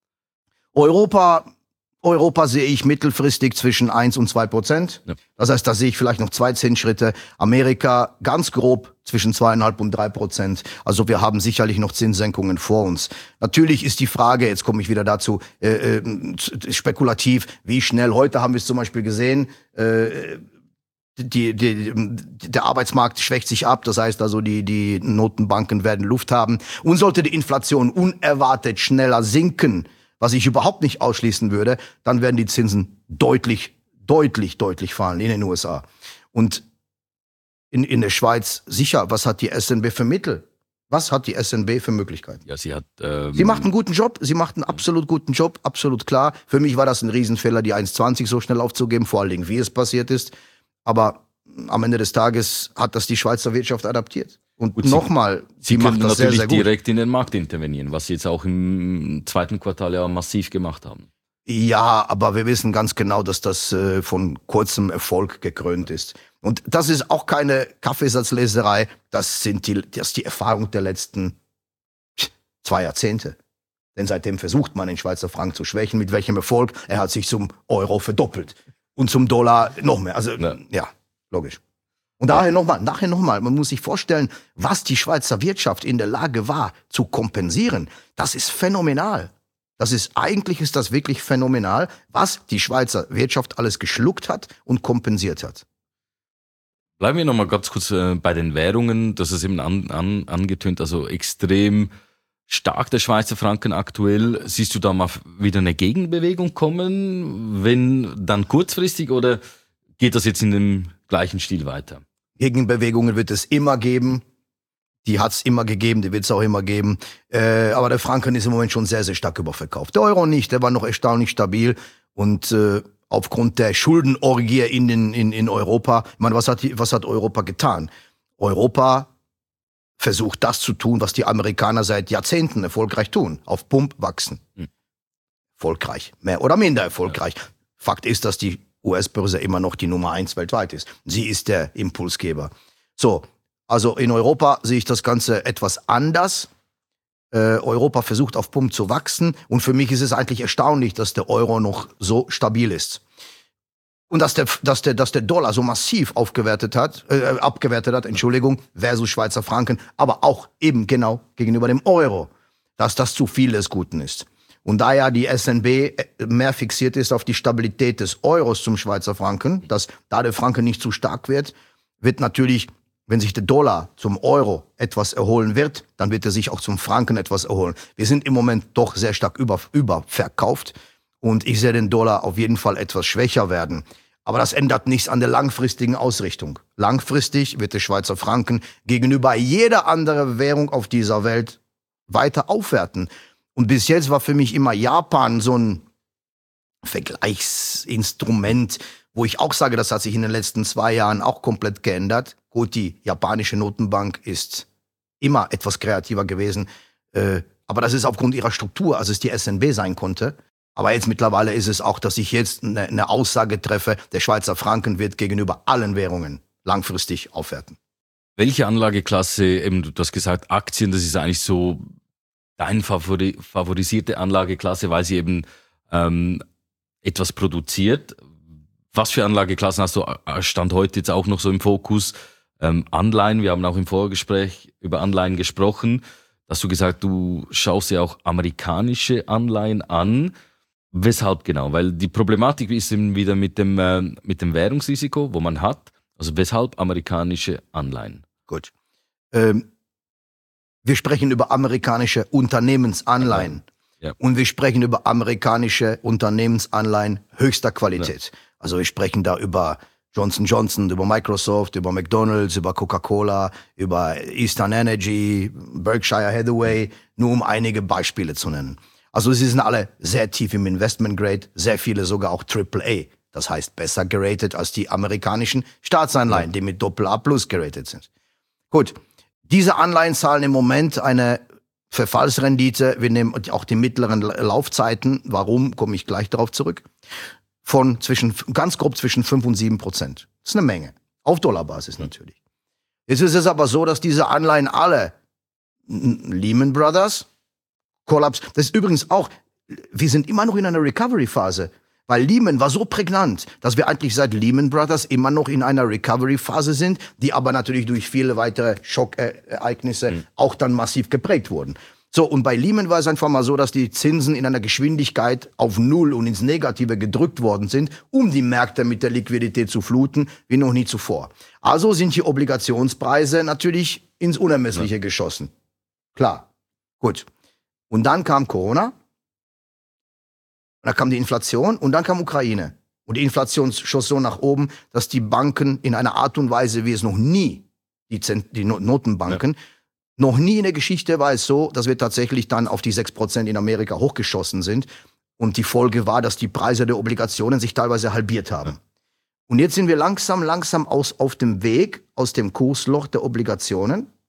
Europa sehe ich mittelfristig zwischen 1 und 2%. Ja. Das heißt, da sehe ich vielleicht noch 2 Zinsschritte. Amerika ganz grob zwischen 2,5 und 3%. Also wir haben sicherlich noch Zinssenkungen vor uns. Natürlich ist die Frage, jetzt komme ich wieder dazu, spekulativ, wie schnell. Heute haben wir es zum Beispiel gesehen, der Arbeitsmarkt schwächt sich ab, das heißt also, die Notenbanken werden Luft haben. Und sollte die Inflation unerwartet schneller sinken, was ich überhaupt nicht ausschließen würde, dann werden die Zinsen deutlich fallen in den USA. Und in der Schweiz sicher, was hat die SNB für Mittel? Was hat die SNB für Möglichkeiten? Ja, sie hat. Sie macht einen guten Job, sie macht einen absolut guten Job, absolut klar. Für mich war das ein Riesenfehler, die 1,20 so schnell aufzugeben, vor allen Dingen, wie es passiert ist. Aber am Ende des Tages hat das die Schweizer Wirtschaft adaptiert. Und nochmal, Sie können macht das natürlich sehr, sehr gut. direkt in den Markt intervenieren, was Sie jetzt auch im zweiten Quartal ja massiv gemacht haben. Ja, aber wir wissen ganz genau, dass das von kurzem Erfolg gekrönt ist. Und das ist auch keine Kaffeesatzleserei, das ist die Erfahrung der letzten 2 Jahrzehnte. Denn seitdem versucht man, den Schweizer Franken zu schwächen. Mit welchem Erfolg? Er hat sich zum Euro verdoppelt. Und zum Dollar noch mehr. Also, ja logisch. Und nachher nochmal, man muss sich vorstellen, was die Schweizer Wirtschaft in der Lage war, zu kompensieren. Das ist phänomenal. Eigentlich ist das wirklich phänomenal, was die Schweizer Wirtschaft alles geschluckt hat und kompensiert hat. Bleiben wir nochmal ganz kurz bei den Währungen. Das ist eben angetönt, also extrem stark der Schweizer Franken aktuell. Siehst du da mal wieder eine Gegenbewegung kommen, wenn dann kurzfristig, oder geht das jetzt in dem gleichen Stil weiter? Gegenbewegungen wird es immer geben. Die hat's immer gegeben, die wird's auch immer geben. Aber der Franken ist im Moment schon sehr, sehr stark überverkauft. Der Euro nicht, der war noch erstaunlich stabil. Und aufgrund der Schuldenorgie in Europa, ich meine, was hat Europa getan? Europa versucht das zu tun, was die Amerikaner seit Jahrzehnten erfolgreich tun. Auf Pump wachsen. Erfolgreich. Mehr oder minder erfolgreich. Ja. Fakt ist, dass die US-Börse immer noch die Nummer 1 weltweit ist. Sie ist der Impulsgeber. So. Also in Europa sehe ich das Ganze etwas anders. Europa versucht auf Pump zu wachsen. Und für mich ist es eigentlich erstaunlich, dass der Euro noch so stabil ist. Und dass der Dollar so massiv abgewertet hat, versus Schweizer Franken, aber auch eben genau gegenüber dem Euro, dass das zu viel des Guten ist. Und da ja die SNB mehr fixiert ist auf die Stabilität des Euros zum Schweizer Franken, dass da der Franken nicht zu stark wird natürlich, wenn sich der Dollar zum Euro etwas erholen wird, dann wird er sich auch zum Franken etwas erholen. Wir sind im Moment doch sehr stark überverkauft und ich sehe den Dollar auf jeden Fall etwas schwächer werden. Aber das ändert nichts an der langfristigen Ausrichtung. Langfristig wird der Schweizer Franken gegenüber jeder anderen Währung auf dieser Welt weiter aufwerten. Und bis jetzt war für mich immer Japan so ein Vergleichsinstrument, wo ich auch sage, das hat sich in den letzten 2 Jahren auch komplett geändert. Gut, die japanische Notenbank ist immer etwas kreativer gewesen, aber das ist aufgrund ihrer Struktur, als es die SNB sein konnte. Aber jetzt mittlerweile ist es auch, dass ich jetzt eine Aussage treffe, der Schweizer Franken wird gegenüber allen Währungen langfristig aufwerten. Welche Anlageklasse, eben du hast gesagt Aktien, das ist eigentlich so deine favorisierte Anlageklasse, weil sie eben etwas produziert. Was für Anlageklassen hast du Stand heute jetzt auch noch so im Fokus? Anleihen, wir haben auch im Vorgespräch über Anleihen gesprochen. Hast du gesagt, du schaust ja auch amerikanische Anleihen an. Weshalb genau? Weil die Problematik ist eben wieder mit dem Währungsrisiko, wo man hat. Also weshalb amerikanische Anleihen? Gut. Wir sprechen über amerikanische Unternehmensanleihen. Ja. Und wir sprechen über amerikanische Unternehmensanleihen höchster Qualität. Ja. Also wir sprechen da über Johnson & Johnson, über Microsoft, über McDonald's, über Coca-Cola, über Eastern Energy, Berkshire Hathaway, nur um einige Beispiele zu nennen. Also sie sind alle sehr tief im Investment Grade, sehr viele sogar auch AAA. Das heißt besser geratet als die amerikanischen Staatsanleihen, die mit AA+ geratet sind. Gut, diese Anleihen zahlen im Moment eine Verfallsrendite, wir nehmen auch die mittleren Laufzeiten, warum, komme ich gleich darauf zurück, von ganz grob zwischen 5% und 7%. Das ist eine Menge. Auf Dollarbasis natürlich. Jetzt ist es aber so, dass diese Anleihen alle Lehman Brothers, Kollaps, das ist übrigens auch, wir sind immer noch in einer Recovery-Phase, weil Lehman war so prägnant, dass wir eigentlich seit Lehman Brothers immer noch in einer Recovery-Phase sind, die aber natürlich durch viele weitere Schockereignisse auch dann massiv geprägt wurden. So, und bei Lehman war es einfach mal so, dass die Zinsen in einer Geschwindigkeit auf Null und ins Negative gedrückt worden sind, um die Märkte mit der Liquidität zu fluten, wie noch nie zuvor. Also sind die Obligationspreise natürlich ins Unermessliche geschossen. Klar. Gut. Und dann kam Corona, und dann kam die Inflation und dann kam Ukraine. Und die Inflation schoss so nach oben, dass die Banken in einer Art und Weise, wie es noch nie, die Notenbanken, noch nie in der Geschichte war es so, dass wir tatsächlich dann auf die 6% in Amerika hochgeschossen sind. Und die Folge war, dass die Preise der Obligationen sich teilweise halbiert haben. Und jetzt sind wir langsam auf dem Weg aus dem Kursloch der Obligationen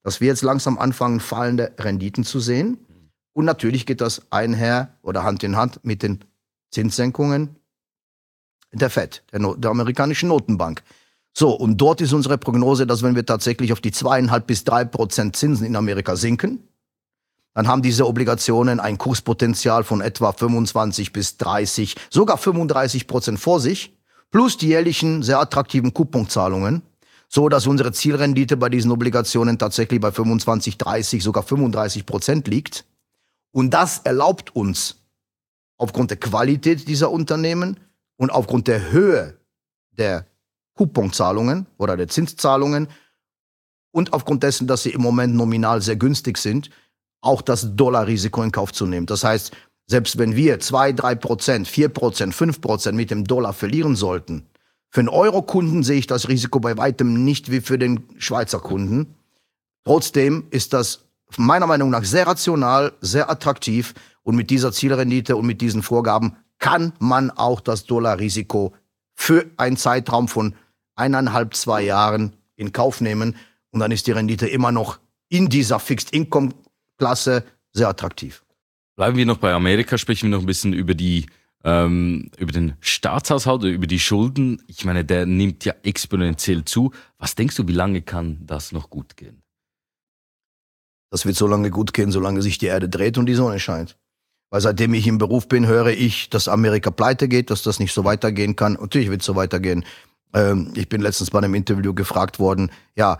dass wir jetzt langsam anfangen, fallende Renditen zu sehen. Und natürlich geht das einher oder Hand in Hand mit den Zinssenkungen der FED, der amerikanischen Notenbank. So, und dort ist unsere Prognose, dass wenn wir tatsächlich auf die 2,5 bis 3% Zinsen in Amerika sinken, dann haben diese Obligationen ein Kurspotenzial von etwa 25 bis 30, sogar 35% vor sich, plus die jährlichen sehr attraktiven Couponzahlungen, so dass unsere Zielrendite bei diesen Obligationen tatsächlich bei 25, 30, sogar 35% liegt. Und das erlaubt uns, aufgrund der Qualität dieser Unternehmen und aufgrund der Höhe der Couponzahlungen oder der Zinszahlungen und aufgrund dessen, dass sie im Moment nominal sehr günstig sind, auch das Dollarrisiko in Kauf zu nehmen. Das heißt, selbst wenn wir 2, 3%, 4%, 5% mit dem Dollar verlieren sollten, für einen Euro-Kunden sehe ich das Risiko bei weitem nicht wie für den Schweizer Kunden. Trotzdem ist das meiner Meinung nach sehr rational, sehr attraktiv und mit dieser Zielrendite und mit diesen Vorgaben kann man auch das Dollarrisiko für einen Zeitraum von 1,5, 2 Jahren in Kauf nehmen und dann ist die Rendite immer noch in dieser Fixed-Income-Klasse sehr attraktiv. Bleiben wir noch bei Amerika, sprechen wir noch ein bisschen über über den Staatshaushalt, über die Schulden. Ich meine, der nimmt ja exponentiell zu. Was denkst du, wie lange kann das noch gut gehen? Das wird so lange gut gehen, solange sich die Erde dreht und die Sonne scheint. Weil seitdem ich im Beruf bin, höre ich, dass Amerika pleite geht, dass das nicht so weitergehen kann. Natürlich wird es so weitergehen. Ich bin letztens bei einem Interview gefragt worden, ja,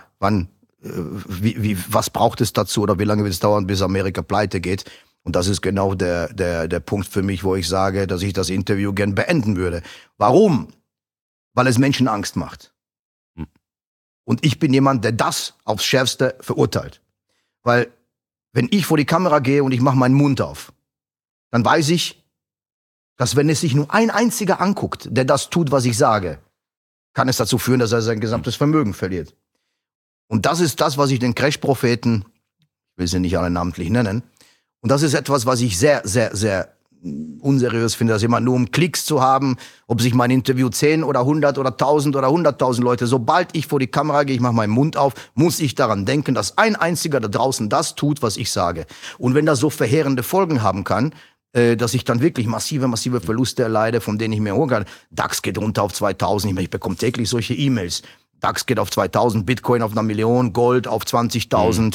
was braucht es dazu oder wie lange wird es dauern, bis Amerika pleite geht? Und das ist genau der Punkt für mich, wo ich sage, dass ich das Interview gern beenden würde. Warum? Weil es Menschen Angst macht. Und ich bin jemand, der das aufs Schärfste verurteilt. Weil wenn ich vor die Kamera gehe und ich mache meinen Mund auf, dann weiß ich, dass wenn es sich nur ein einziger anguckt, der das tut, was ich sage, kann es dazu führen, dass er sein gesamtes Vermögen verliert. Und das ist das, was ich den Crash-Propheten, ich will sie nicht alle namentlich nennen, und das ist etwas, was ich sehr, sehr, sehr unseriös finde, das immer nur um Klicks zu haben, ob sich mein Interview 10 oder 100 oder 1000 oder 100.000 Leute, sobald ich vor die Kamera gehe, ich mache meinen Mund auf, muss ich daran denken, dass ein einziger da draußen das tut, was ich sage. Und wenn das so verheerende Folgen haben kann, dass ich dann wirklich massive Verluste erleide, von denen ich mir holen kann. DAX geht runter auf 2000, ich bekomme täglich solche E-Mails. DAX geht auf 2000, Bitcoin auf 1 Million, Gold auf 20.000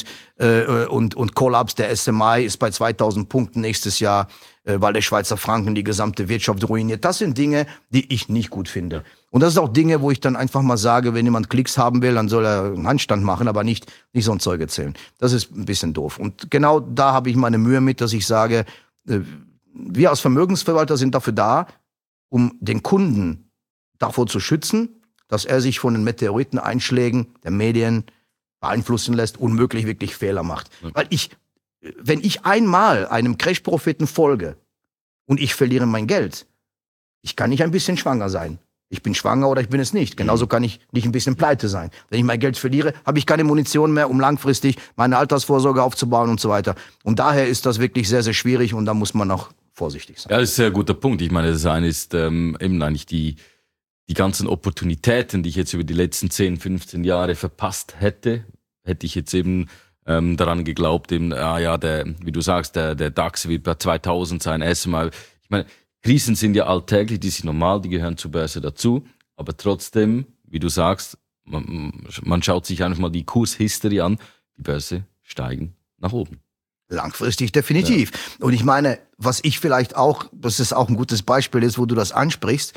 und Kollaps der SMI ist bei 2000 Punkten nächstes Jahr, weil der Schweizer Franken die gesamte Wirtschaft ruiniert. Das sind Dinge, die ich nicht gut finde. Und das sind auch Dinge, wo ich dann einfach mal sage, wenn jemand Klicks haben will, dann soll er einen Handstand machen, aber nicht so ein Zeug erzählen. Das ist ein bisschen doof. Und genau da habe ich meine Mühe mit, dass ich sage, wir als Vermögensverwalter sind dafür da, um den Kunden davor zu schützen, dass er sich von den Meteoriteneinschlägen der Medien beeinflussen lässt, unmöglich wirklich Fehler macht. Weil wenn ich einmal einem Crash-Propheten folge und ich verliere mein Geld, ich kann nicht ein bisschen schwanger sein. Ich bin schwanger oder ich bin es nicht. Genauso kann ich nicht ein bisschen pleite sein. Wenn ich mein Geld verliere, habe ich keine Munition mehr, um langfristig meine Altersvorsorge aufzubauen und so weiter. Und daher ist das wirklich sehr, sehr schwierig und da muss man auch vorsichtig sein. Ja, das ist ein sehr guter Punkt. Ich meine, das eine ist eben eigentlich die ganzen Opportunitäten, die ich jetzt über die letzten 10, 15 Jahre verpasst hätte ich jetzt eben daran geglaubt, eben, wie du sagst, der DAX wird bei 2000 sein, erstmal. Ich meine, Krisen sind ja alltäglich, die sind normal, die gehören zur Börse dazu, aber trotzdem, wie du sagst, man schaut sich einfach mal die Kurshistorie an, die Börse steigen nach oben. Langfristig definitiv. Ja. Und ich meine, was ich vielleicht auch, das ist auch ein gutes Beispiel ist, wo du das ansprichst,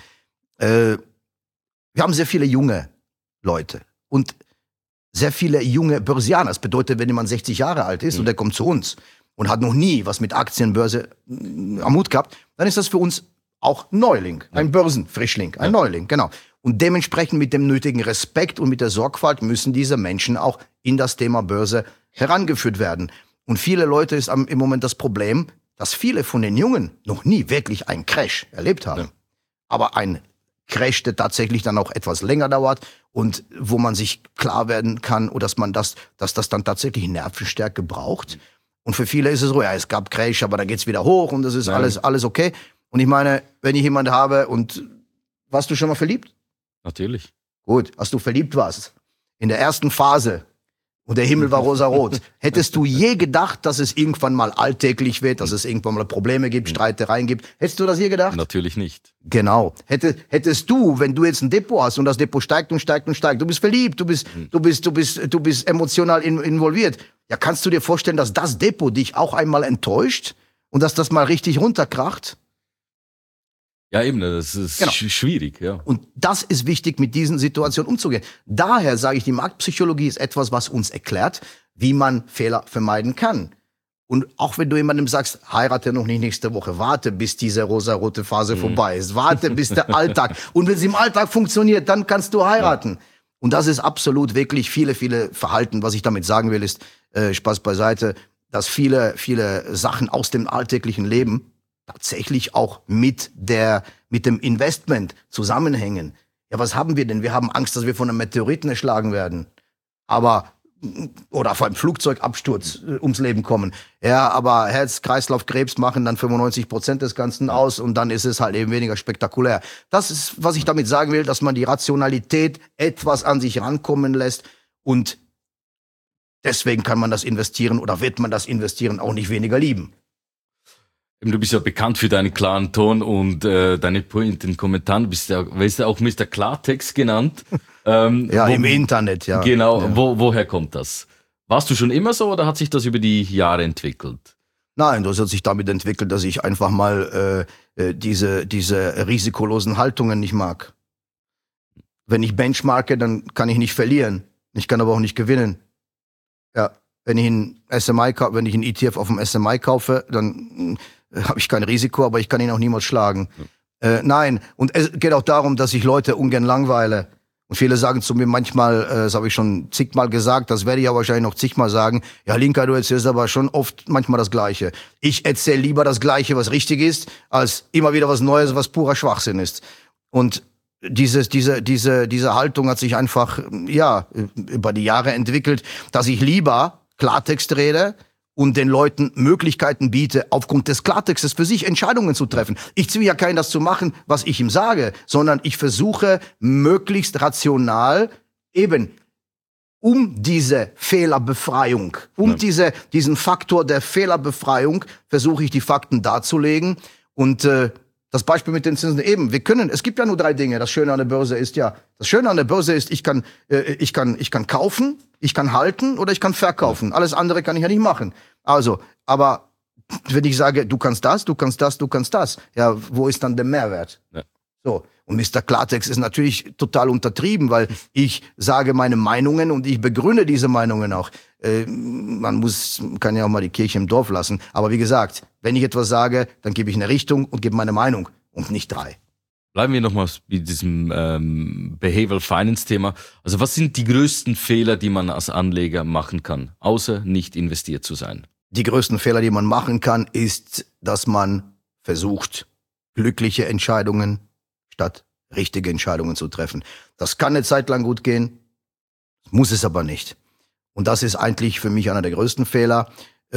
wir haben sehr viele junge Leute und sehr viele junge Börsianer. Das bedeutet, wenn jemand 60 Jahre alt ist und der kommt zu uns und hat noch nie was mit Aktienbörse am Hut gehabt, dann ist das für uns auch Neuling, ein Börsenfrischling, ein Neuling, genau. Und dementsprechend mit dem nötigen Respekt und mit der Sorgfalt müssen diese Menschen auch in das Thema Börse herangeführt werden. Und viele Leute ist im Moment das Problem, dass viele von den Jungen noch nie wirklich einen Crash erlebt haben. Ja. Aber ein Crash, der tatsächlich dann auch etwas länger dauert und wo man sich klar werden kann, oder dass das dann tatsächlich Nervenstärke braucht. Und für viele ist es so, ja, es gab Crash, aber dann geht's wieder hoch und das ist alles okay. Und ich meine, wenn ich jemanden habe und warst du schon mal verliebt? Natürlich. Gut, als du verliebt warst, in der ersten Phase Und der Himmel war rosarot. Hättest du je gedacht, dass es irgendwann mal alltäglich wird, dass es irgendwann mal Probleme gibt, Streitereien gibt? Hättest du das je gedacht? Natürlich nicht. Genau. Hättest du, wenn du jetzt ein Depot hast und das Depot steigt und steigt und steigt, du bist verliebt, du bist emotional involviert. Ja, kannst du dir vorstellen, dass das Depot dich auch einmal enttäuscht und dass das mal richtig runterkracht? Ja, eben, das ist schwierig, ja. Und das ist wichtig, mit diesen Situationen umzugehen. Daher sage ich, die Marktpsychologie ist etwas, was uns erklärt, wie man Fehler vermeiden kann. Und auch wenn du jemandem sagst, heirate noch nicht nächste Woche, warte, bis diese rosarote Phase vorbei ist, warte, bis der Alltag. Und wenn es im Alltag funktioniert, dann kannst du heiraten. Ja. Und das ist absolut wirklich viele Verhalten. Was ich damit sagen will, ist, Spaß beiseite, dass viele Sachen aus dem alltäglichen Leben tatsächlich auch mit dem Investment zusammenhängen. Ja, was haben wir denn? Wir haben Angst, dass wir von einem Meteoriten erschlagen werden. Oder vor einem Flugzeugabsturz ums Leben kommen. Ja, aber Herz-Kreislauf-Krebs machen dann 95% des Ganzen aus und dann ist es halt eben weniger spektakulär. Das ist, was ich damit sagen will, dass man die Rationalität etwas an sich rankommen lässt und deswegen kann man das investieren oder wird man das Investieren auch nicht weniger lieben. Du bist ja bekannt für deinen klaren Ton und deine pointigen Kommentare. Du wirst ja auch Mr. Klartext genannt. Im Internet, ja. Genau, ja. Woher kommt das? Warst du schon immer so oder hat sich das über die Jahre entwickelt? Nein, das hat sich damit entwickelt, dass ich einfach mal diese risikolosen Haltungen nicht mag. Wenn ich benchmarke, dann kann ich nicht verlieren. Ich kann aber auch nicht gewinnen. Ja, wenn ich einen ETF auf dem SMI kaufe, dann habe ich kein Risiko, aber ich kann ihn auch niemals schlagen. Nein, und es geht auch darum, dass ich Leute ungern langweile. Und viele sagen zu mir manchmal, das habe ich schon zigmal gesagt, das werde ich ja wahrscheinlich noch zigmal sagen, ja Linka, du erzählst aber schon oft manchmal das Gleiche. Ich erzähle lieber das Gleiche, was richtig ist, als immer wieder was Neues, was purer Schwachsinn ist. Und diese Haltung hat sich einfach, über die Jahre entwickelt, dass ich lieber Klartext rede und den Leuten Möglichkeiten biete, aufgrund des Klartextes für sich Entscheidungen zu treffen. Ich zwinge ja keinen, das zu machen, was ich ihm sage, sondern ich versuche möglichst rational eben diese Fehlerbefreiung, diesen Faktor der Fehlerbefreiung, versuche ich die Fakten darzulegen. Und das Beispiel mit den Zinsen eben, es gibt ja nur 3 Dinge. Das Schöne an der Börse ist, ich kann kaufen, ich kann halten oder ich kann verkaufen. Alles andere kann ich ja nicht machen. Also, aber wenn ich sage, du kannst das, ja, wo ist dann der Mehrwert? Ja. So. Und Mr. Klartext ist natürlich total untertrieben, weil ich sage meine Meinungen und ich begründe diese Meinungen auch. Man kann ja auch mal die Kirche im Dorf lassen. Aber wie gesagt, wenn ich etwas sage, dann gebe ich eine Richtung und gebe meine Meinung und nicht 3. Bleiben wir nochmal mit diesem Behavioral Finance Thema. Also was sind die größten Fehler, die man als Anleger machen kann, außer nicht investiert zu sein? Die größten Fehler, die man machen kann, ist, dass man versucht, glückliche Entscheidungen statt richtige Entscheidungen zu treffen. Das kann eine Zeit lang gut gehen, muss es aber nicht. Und das ist eigentlich für mich einer der größten Fehler.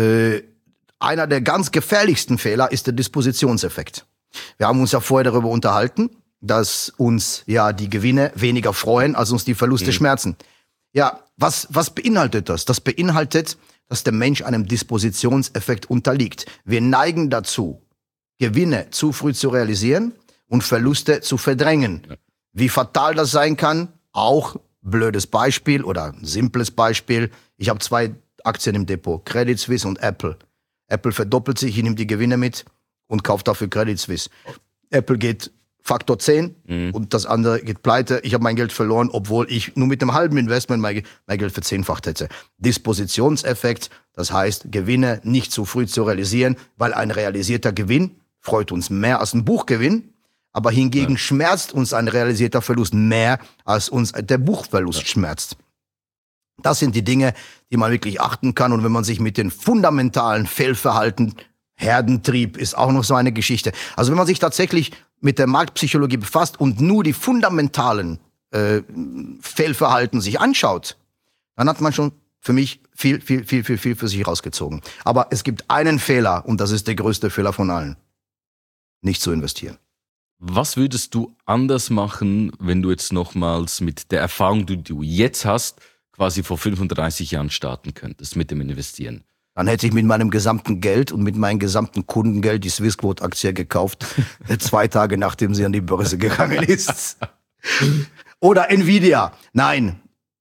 Einer der ganz gefährlichsten Fehler ist der Dispositionseffekt. Wir haben uns ja vorher darüber unterhalten, dass uns ja die Gewinne weniger freuen, als uns die Verluste schmerzen. Ja, was beinhaltet das? Das beinhaltet, dass der Mensch einem Dispositionseffekt unterliegt. Wir neigen dazu, Gewinne zu früh zu realisieren und Verluste zu verdrängen. Ja. Wie fatal das sein kann, auch blödes Beispiel oder ein simples Beispiel. Ich habe 2 Aktien im Depot, Credit Suisse und Apple. Apple verdoppelt sich, ich nehme die Gewinne mit und kaufe dafür Credit Suisse. Apple geht Faktor 10 und das andere geht pleite. Ich habe mein Geld verloren, obwohl ich nur mit einem halben Investment mein Geld verzehnfacht hätte. Dispositionseffekt, das heißt, Gewinne nicht zu früh zu realisieren, weil ein realisierter Gewinn freut uns mehr als ein Buchgewinn. Aber hingegen schmerzt uns ein realisierter Verlust mehr, als uns der Buchverlust schmerzt. Das sind die Dinge, die man wirklich achten kann. Und wenn man sich mit den fundamentalen Fehlverhalten, Herdentrieb ist auch noch so eine Geschichte. Also wenn man sich tatsächlich mit der Marktpsychologie befasst und nur die fundamentalen Fehlverhalten sich anschaut, dann hat man schon für mich viel für sich rausgezogen. Aber es gibt einen Fehler und das ist der größte Fehler von allen. Nicht zu investieren. Was würdest du anders machen, wenn du jetzt nochmals mit der Erfahrung, die du jetzt hast, quasi vor 35 Jahren starten könntest mit dem Investieren? Dann hätte ich mit meinem gesamten Geld und mit meinem gesamten Kundengeld die Swissquote-Aktie gekauft, 2 Tage nachdem sie an die Börse gegangen ist. Oder Nvidia. Nein,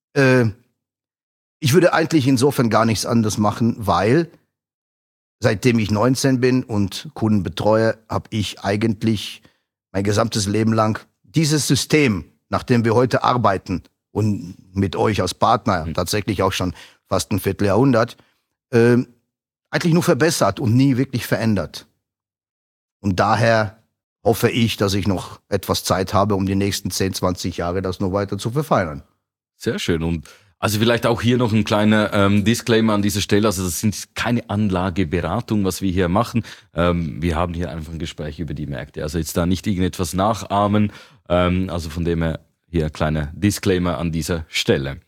ich würde eigentlich insofern gar nichts anderes machen, weil seitdem ich 19 bin und Kunden betreue, habe ich eigentlich mein gesamtes Leben lang dieses System, nach dem wir heute arbeiten und mit euch als Partner tatsächlich auch schon fast ein Vierteljahrhundert, eigentlich nur verbessert und nie wirklich verändert. Und daher hoffe ich, dass ich noch etwas Zeit habe, um die nächsten 10, 20 Jahre das noch weiter zu verfeinern. Sehr schön. Und also vielleicht auch hier noch ein kleiner Disclaimer an dieser Stelle. Also das sind keine Anlageberatung, was wir hier machen. Wir haben hier einfach ein Gespräch über die Märkte. Also jetzt da nicht irgendetwas nachahmen. Also von dem her hier ein kleiner Disclaimer an dieser Stelle.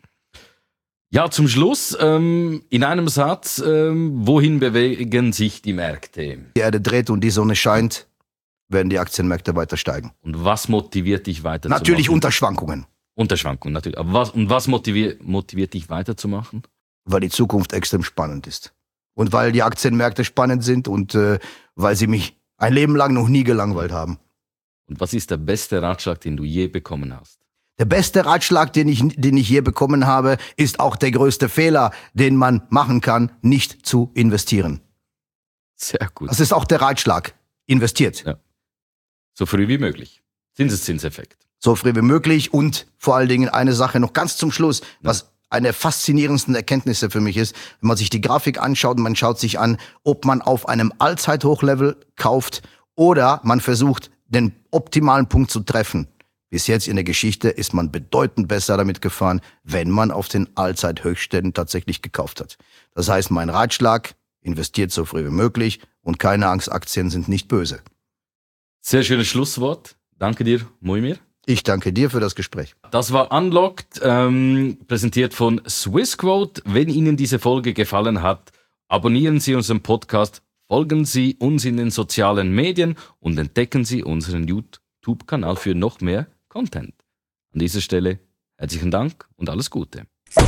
Ja, zum Schluss, in einem Satz, wohin bewegen sich die Märkte? Die Erde dreht und die Sonne scheint, werden die Aktienmärkte weiter steigen. Und was motiviert dich weiterzumachen? Natürlich unter Schwankungen. Unter Schwankungen, natürlich. Aber was motiviert dich weiterzumachen? Weil die Zukunft extrem spannend ist. Und weil die Aktienmärkte spannend sind und weil sie mich ein Leben lang noch nie gelangweilt haben. Und was ist der beste Ratschlag, den du je bekommen hast? Der beste Ratschlag, den ich je bekommen habe, ist auch der größte Fehler, den man machen kann, nicht zu investieren. Sehr gut. Das ist auch der Ratschlag. Investiert. Ja. So früh wie möglich. Zinseszinseffekt. So früh wie möglich und vor allen Dingen eine Sache noch ganz zum Schluss, was eine der faszinierendsten Erkenntnisse für mich ist, wenn man sich die Grafik anschaut und man schaut sich an, ob man auf einem Allzeithochlevel kauft oder man versucht, den optimalen Punkt zu treffen. Bis jetzt in der Geschichte ist man bedeutend besser damit gefahren, wenn man auf den Allzeithöchstständen tatsächlich gekauft hat. Das heißt, mein Ratschlag, investiert so früh wie möglich und keine Angst, Aktien sind nicht böse. Sehr schönes Schlusswort. Danke dir, Muimir. Ich danke dir für das Gespräch. Das war Unlocked, präsentiert von Swissquote. Wenn Ihnen diese Folge gefallen hat, abonnieren Sie unseren Podcast, folgen Sie uns in den sozialen Medien und entdecken Sie unseren YouTube-Kanal für noch mehr Content. An dieser Stelle herzlichen Dank und alles Gute.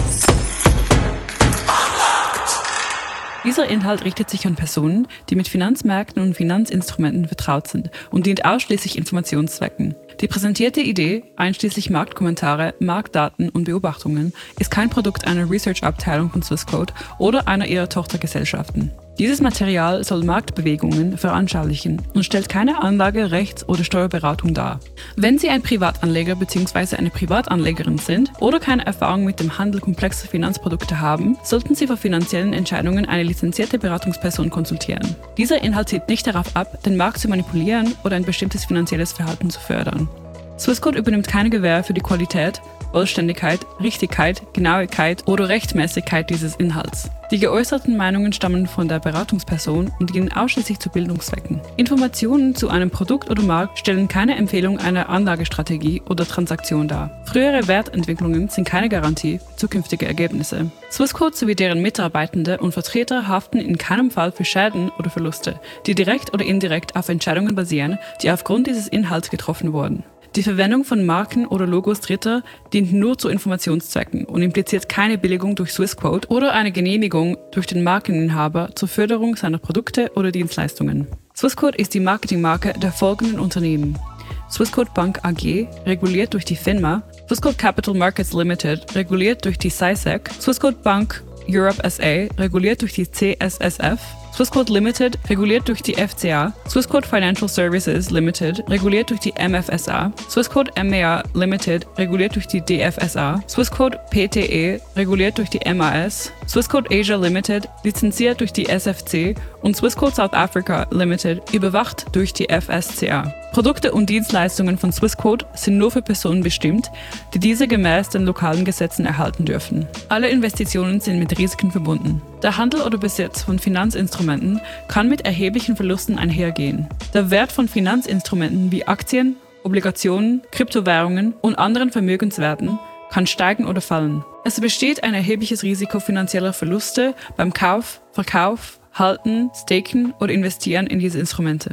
Dieser Inhalt richtet sich an Personen, die mit Finanzmärkten und Finanzinstrumenten vertraut sind und dient ausschließlich Informationszwecken. Die präsentierte Idee, einschließlich Marktkommentare, Marktdaten und Beobachtungen, ist kein Produkt einer Research-Abteilung von Swissquote oder einer ihrer Tochtergesellschaften. Dieses Material soll Marktbewegungen veranschaulichen und stellt keine Anlage-, Rechts- oder Steuerberatung dar. Wenn Sie ein Privatanleger bzw. eine Privatanlegerin sind oder keine Erfahrung mit dem Handel komplexer Finanzprodukte haben, sollten Sie vor finanziellen Entscheidungen eine lizenzierte Beratungsperson konsultieren. Dieser Inhalt zielt nicht darauf ab, den Markt zu manipulieren oder ein bestimmtes finanzielles Verhalten zu fördern. Swissquote übernimmt keine Gewähr für die Qualität, Vollständigkeit, Richtigkeit, Genauigkeit oder Rechtmäßigkeit dieses Inhalts. Die geäußerten Meinungen stammen von der Beratungsperson und dienen ausschließlich zu Bildungszwecken. Informationen zu einem Produkt oder Markt stellen keine Empfehlung einer Anlagestrategie oder Transaktion dar. Frühere Wertentwicklungen sind keine Garantie für zukünftige Ergebnisse. Swissquote sowie deren Mitarbeitende und Vertreter haften in keinem Fall für Schäden oder Verluste, die direkt oder indirekt auf Entscheidungen basieren, die aufgrund dieses Inhalts getroffen wurden. Die Verwendung von Marken oder Logos Dritter dient nur zu Informationszwecken und impliziert keine Billigung durch Swissquote oder eine Genehmigung durch den Markeninhaber zur Förderung seiner Produkte oder Dienstleistungen. Swissquote ist die Marketingmarke der folgenden Unternehmen: Swissquote Bank AG, reguliert durch die FINMA, Swissquote Capital Markets Limited, reguliert durch die SISEC, Swissquote Bank Europe SA, reguliert durch die CSSF, Swissquote Limited, reguliert durch die FCA, Swissquote Financial Services Limited, reguliert durch die MFSA, Swissquote MEA Limited, reguliert durch die DFSA, Swissquote PTE, reguliert durch die MAS, Swissquote Asia Limited, lizenziert durch die SFC und Swissquote South Africa Limited, überwacht durch die FSCA. Produkte und Dienstleistungen von Swissquote sind nur für Personen bestimmt, die diese gemäß den lokalen Gesetzen erhalten dürfen. Alle Investitionen sind mit Risiken verbunden. Der Handel oder Besitz von Finanzinstrumenten kann mit erheblichen Verlusten einhergehen. Der Wert von Finanzinstrumenten wie Aktien, Obligationen, Kryptowährungen und anderen Vermögenswerten kann steigen oder fallen. Es besteht ein erhebliches Risiko finanzieller Verluste beim Kauf, Verkauf, Halten, Staken oder Investieren in diese Instrumente.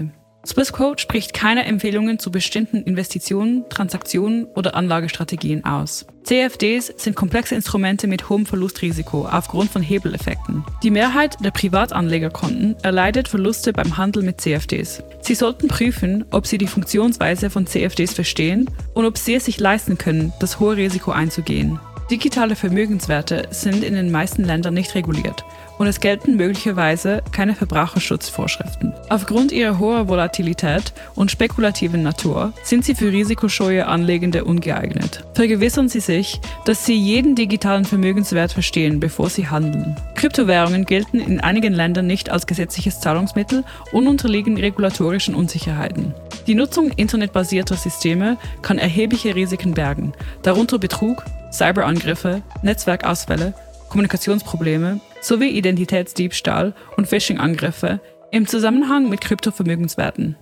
Swissquote spricht keine Empfehlungen zu bestimmten Investitionen, Transaktionen oder Anlagestrategien aus. CFDs sind komplexe Instrumente mit hohem Verlustrisiko aufgrund von Hebeleffekten. Die Mehrheit der Privatanlegerkonten erleidet Verluste beim Handel mit CFDs. Sie sollten prüfen, ob Sie die Funktionsweise von CFDs verstehen und ob Sie es sich leisten können, das hohe Risiko einzugehen. Digitale Vermögenswerte sind in den meisten Ländern nicht reguliert und es gelten möglicherweise keine Verbraucherschutzvorschriften. Aufgrund ihrer hohen Volatilität und spekulativen Natur sind sie für risikoscheue Anlegende ungeeignet. Vergewissern Sie sich, dass Sie jeden digitalen Vermögenswert verstehen, bevor Sie handeln. Kryptowährungen gelten in einigen Ländern nicht als gesetzliches Zahlungsmittel und unterliegen regulatorischen Unsicherheiten. Die Nutzung internetbasierter Systeme kann erhebliche Risiken bergen, darunter Betrug, Cyberangriffe, Netzwerkausfälle, Kommunikationsprobleme sowie Identitätsdiebstahl und Phishing-Angriffe im Zusammenhang mit Kryptovermögenswerten.